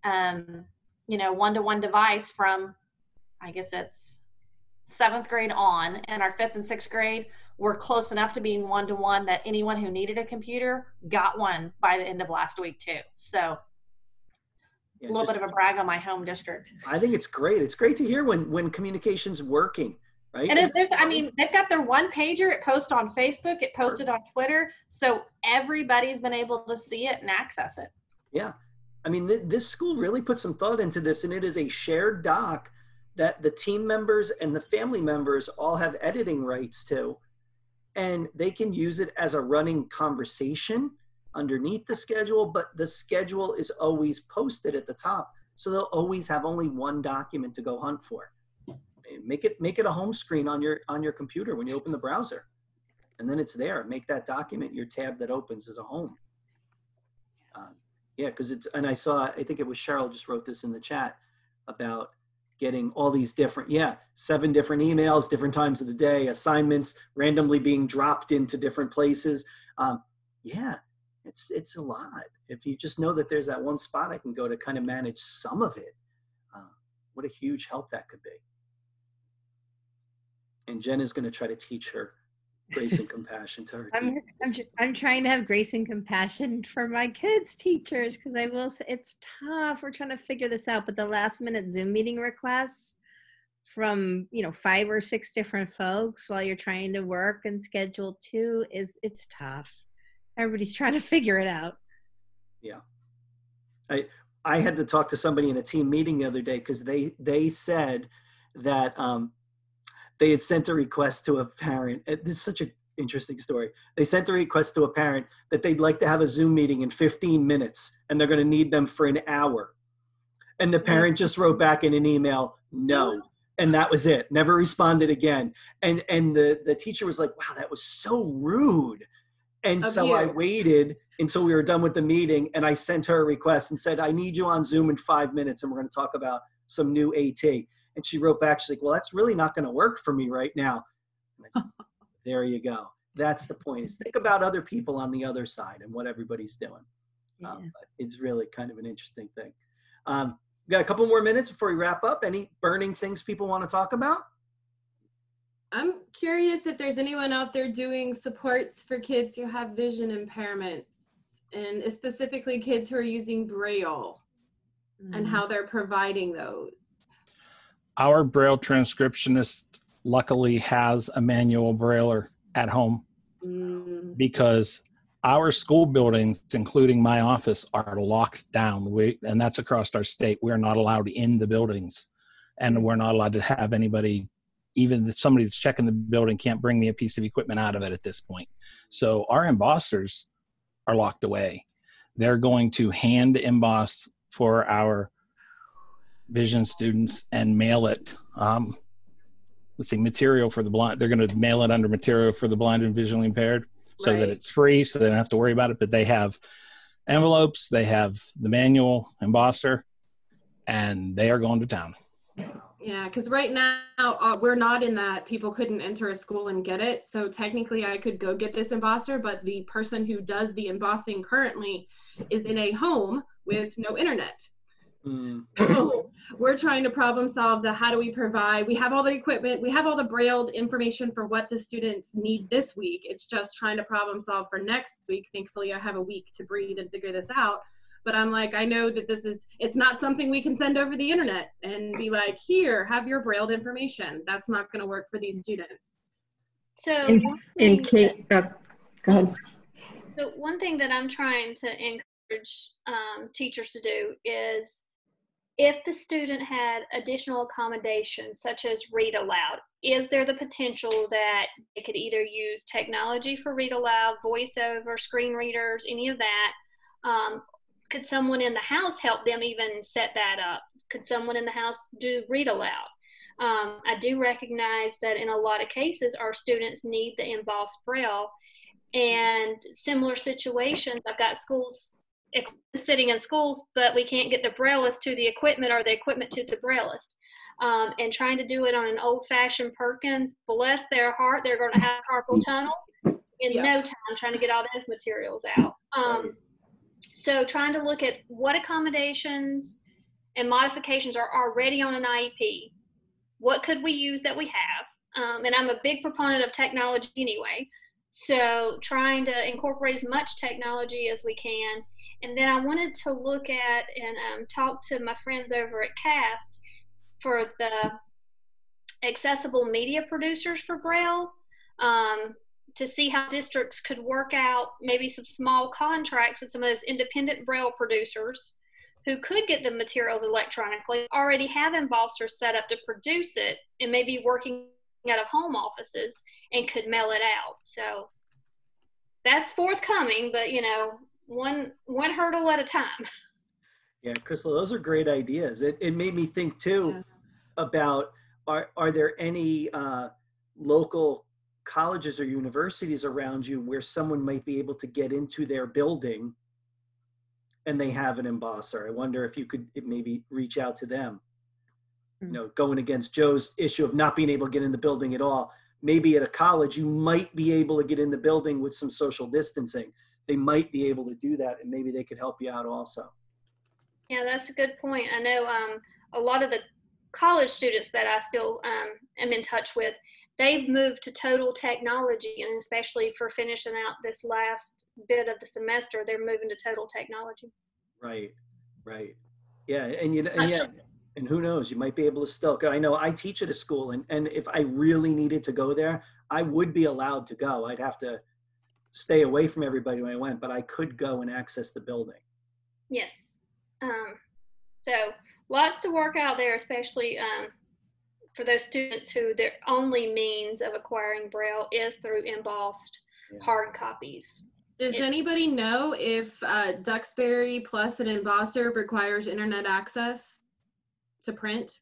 um, you know, one-to-one device from, I guess it's seventh grade on, and our fifth and sixth grade were close enough to being one-to-one that anyone who needed a computer got one by the end of last week too. So yeah, a little just, bit of a brag on my home district. I think it's great. It's great to hear when, when communication's working. Right? And if there's, I mean, they've got their one pager. It posts on Facebook. It posted on Twitter. So everybody's been able to see it and access it. Yeah. I mean, th this school really put some thought into this, and it is a shared doc that the team members and the family members all have editing rights to. And they can use it as a running conversation underneath the schedule, but the schedule is always posted at the top. So they'll always have only one document to go hunt for. Make it make it a home screen on your on your computer when you open the browser, and then it's there. Make that document your tab that opens as a home. Um, yeah, because it's, and I saw, I think it was Cheryl just wrote this in the chat about getting all these different, yeah, seven different emails, different times of the day, assignments randomly being dropped into different places. Um, yeah, it's it's a lot. If you just know that there's that one spot I can go to kind of manage some of it, uh, what a huge help that could be. And Jen is going to try to teach her grace and compassion to her I'm, teachers. I'm, just, I'm trying to have grace and compassion for my kids' teachers, because I will say it's tough. We're trying to figure this out, but the last minute Zoom meeting requests from, you know, five or six different folks while you're trying to work and schedule two is, it's tough. Everybody's trying to figure it out. Yeah. I, I had to talk to somebody in a team meeting the other day because they, they said that, um, they had sent a request to a parent. This is such an interesting story. They sent a request to a parent that they'd like to have a Zoom meeting in fifteen minutes, and they're going to need them for an hour. And the parent just wrote back in an email, no. And that was it. Never responded again. And and the, the teacher was like, wow, that was so rude. And Of so you. I waited until we were done with the meeting, and I sent her a request and said, I need you on Zoom in five minutes, and we're going to talk about some new AT. And she wrote back, she's like, well, that's really not going to work for me right now. And I said, there you go. That's the point, is think about other people on the other side and what everybody's doing. Yeah. Um, but it's really kind of an interesting thing. Um, we got a couple more minutes before we wrap up. Any burning things people want to talk about? I'm curious if there's anyone out there doing supports for kids who have vision impairments, and specifically kids who are using Braille, mm. and how they're providing those. Our Braille transcriptionist luckily has a manual Brailler at home, mm. because our school buildings, including my office, are locked down. We, and that's across our state. We're not allowed in the buildings, and we're not allowed to have anybody, even if somebody that's checking the building can't bring me a piece of equipment out of it at this point. So our embossers are locked away. They're going to hand emboss for our vision students and mail it. Um, let's see, material for the blind. They're going to mail it under material for the blind and visually impaired, so Right. that it's free, so they don't have to worry about it. But they have envelopes, they have the manual embosser, and they are going to town. Yeah, because right now uh, we're not in that people couldn't enter a school and get it. So technically I could go get this embosser, but the person who does the embossing currently is in a home with no internet. Mm. So we're trying to problem solve the how do we provide, we have all the equipment, we have all the brailled information for what the students need this week. It's just trying to problem solve for next week. Thankfully I have a week to breathe and figure this out. But I'm like, I know that this is, it's not something we can send over the internet and be like, here, have your brailled information. That's not going to work for these students. So In, one in thing Kate, uh, go ahead. So one thing that I'm trying to encourage um, teachers to do is, if the student had additional accommodations such as read aloud, is there the potential that they could either use technology for read aloud, voiceover, screen readers, any of that? Um, could someone in the house help them even set that up? Could someone in the house do read aloud? Um, I do recognize that in a lot of cases, our students need the embossed braille, and similar situations, I've got schools sitting in schools, but we can't get the braillist to the equipment or the equipment to the braillist. Um, and trying to do it on an old-fashioned Perkins, bless their heart, they're going to have carpal tunnel in Yeah. no time trying to get all those materials out. Um, so trying to look at what accommodations and modifications are already on an I E P. What could we use that we have? Um, and I'm a big proponent of technology anyway. So trying to incorporate as much technology as we can. And then I wanted to look at and um, talk to my friends over at CAST for the accessible media producers for Braille, um, to see how districts could work out maybe some small contracts with some of those independent Braille producers who could get the materials electronically, already have embossers set up to produce it, and maybe working out of home offices and could mail it out. So that's forthcoming, but you know, one one hurdle at a time. Yeah, Crystal, those are great ideas. It, it made me think too Yeah. about, are, are there any uh, local colleges or universities around you where someone might be able to get into their building and they have an embosser? I wonder if you could maybe reach out to them. You know, going against Joe's issue of not being able to get in the building at all. Maybe at a college, you might be able to get in the building with some social distancing. They might be able to do that, and maybe they could help you out also. Yeah, that's a good point. I know um, a lot of the college students that I still um, am in touch with, they've moved to total technology, and especially for finishing out this last bit of the semester, they're moving to total technology. Right, right. Yeah, and you Not and yeah, sure. and who knows, you might be able to still go. I know I teach at a school, and, and if I really needed to go there, I would be allowed to go. I'd have to stay away from everybody when I went, but I could go and access the building. Yes. Um, so lots to work out there, especially um, for those students who their only means of acquiring Braille is through embossed Yeah. hard copies. Does It- anybody know if uh, Duxbury plus an embosser requires internet access to print?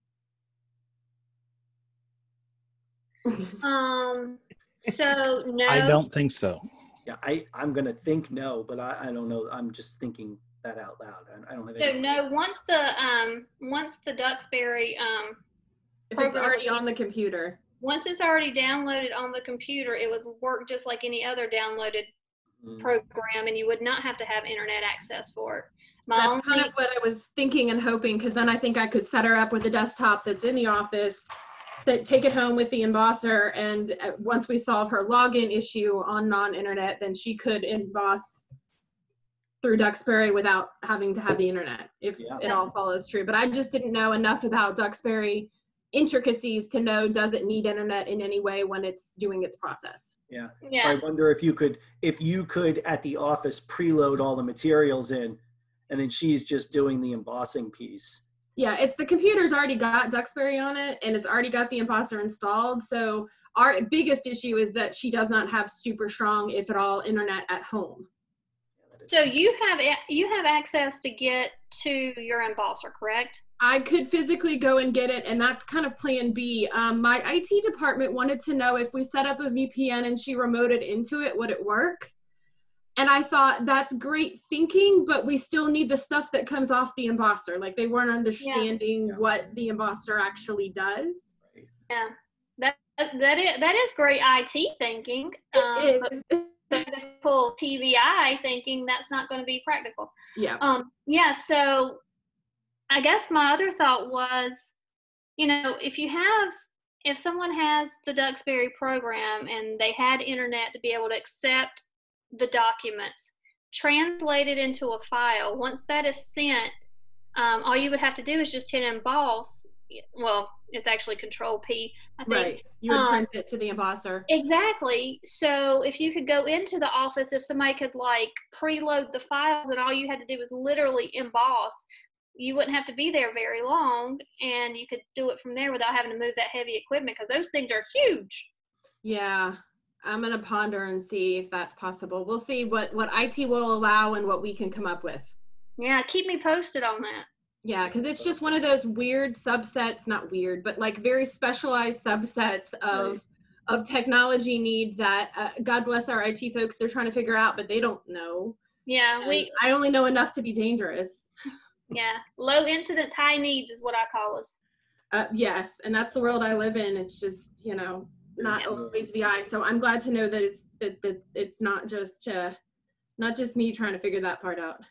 Um, so no. I don't think so. Yeah, I, I'm going to think no, but I, I don't know. I'm just thinking that out loud. I, I don't have So any. no, once the um once the Duxbury um If it's program- already on the computer. once it's already downloaded on the computer, it would work just like any other downloaded Mm. program, and you would not have to have internet access for it. My That's only, kind of what I was thinking and hoping, because then I think I could set her up with a desktop that's in the office, sit, take it home with the embosser, and uh, once we solve her login issue on non-internet, then she could emboss through Duxbury without having to have the internet, if Yeah. it all follows true. But I just didn't know enough about Duxbury intricacies to know, does it need internet in any way when it's doing its process? Yeah. Yeah. I wonder if you could, if you could at the office preload all the materials in, and then she's just doing the embossing piece. Yeah, it's the computer's already got Duxbury on it, and it's already got the embosser installed. So our biggest issue is that she does not have super strong, if at all, internet at home. So you have you have access to get to your embosser, correct? I could physically go and get it, and that's kind of plan B. Um, my I T department wanted to know if we set up a V P N and she remoted into it, would it work? And I thought, that's great thinking, but we still need the stuff that comes off the embosser. Like, they weren't understanding yeah. what the embosser actually does. Yeah, that that is that is great I T thinking. Um, but typical T V I thinking, that's not going to be practical. Yeah. Um. Yeah. So, I guess my other thought was, you know, if you have, if someone has the Duxbury program and they had internet to be able to accept the documents, translate it into a file. Once that is sent, um, all you would have to do is just hit emboss. Well, it's actually Control P, I think. Right. You would um, print it to the embosser. Exactly. So if you could go into the office, if somebody could like preload the files and all you had to do was literally emboss, you wouldn't have to be there very long, and you could do it from there without having to move that heavy equipment, because those things are huge. Yeah. I'm going to ponder and see if that's possible. We'll see what, what I T will allow and what we can come up with. Yeah, keep me posted on that. Yeah, because it's just one of those weird subsets, not weird, but like very specialized subsets of right. of technology need that, uh, God bless our I T folks, they're trying to figure out, but they don't know. Yeah, and we. I only know enough to be dangerous. Yeah, low incidence, high needs is what I call us. Uh, yes, and that's the world I live in. It's just, you know, not always V I. So I'm glad to know that it's that, that it's not just uh, not just me trying to figure that part out.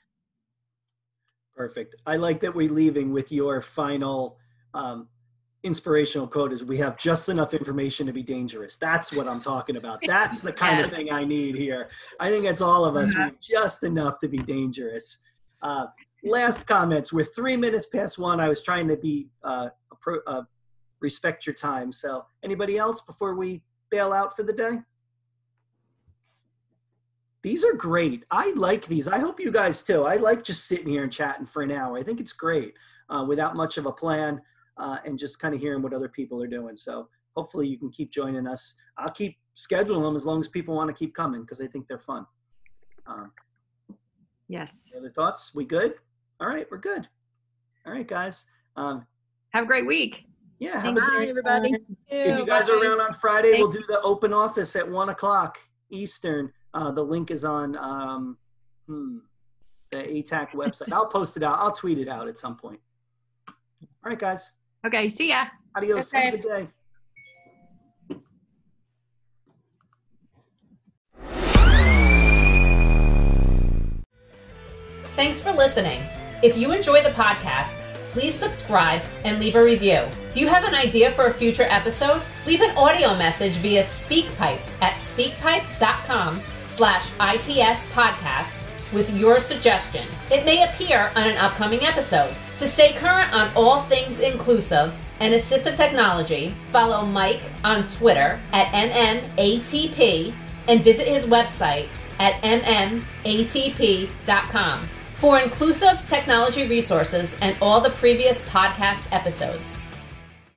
Perfect. I like that we're leaving with your final um, inspirational quote is, we have just enough information to be dangerous. That's what I'm talking about. That's the kind yes. of thing I need here. I think it's all of us. Uh-huh. We have just enough to be dangerous. Uh, last comments. We're three minutes past one. I was trying to be uh, appro- uh, respect your time. So anybody else before we bail out for the day? These are great. I like these. I hope you guys too. I like just sitting here and chatting for an hour. I think it's great uh, without much of a plan uh, and just kind of hearing what other people are doing. So hopefully you can keep joining us. I'll keep scheduling them as long as people want to keep coming, because I think they're fun. Um, yes. Other thoughts? We good? All right, we're good. All right, guys. Um, have a great week. Yeah. Have Bye, a great everybody. If you guys are around on Friday, we'll do the open office at one o'clock Eastern. Uh, the link is on um, hmm, the A T A C website. I'll post it out. I'll tweet it out at some point. All right, guys. Okay, see ya. Adios. Okay. Have a good day. Thanks for listening. If you enjoy the podcast, please subscribe and leave a review. Do you have an idea for a future episode? Leave an audio message via SpeakPipe at speakpipe.com slash ITS podcast with your suggestion. It may appear on an upcoming episode. To stay current on all things inclusive and assistive technology, follow Mike on Twitter at M M A T P and visit his website at M M A T P dot com for inclusive technology resources and all the previous podcast episodes.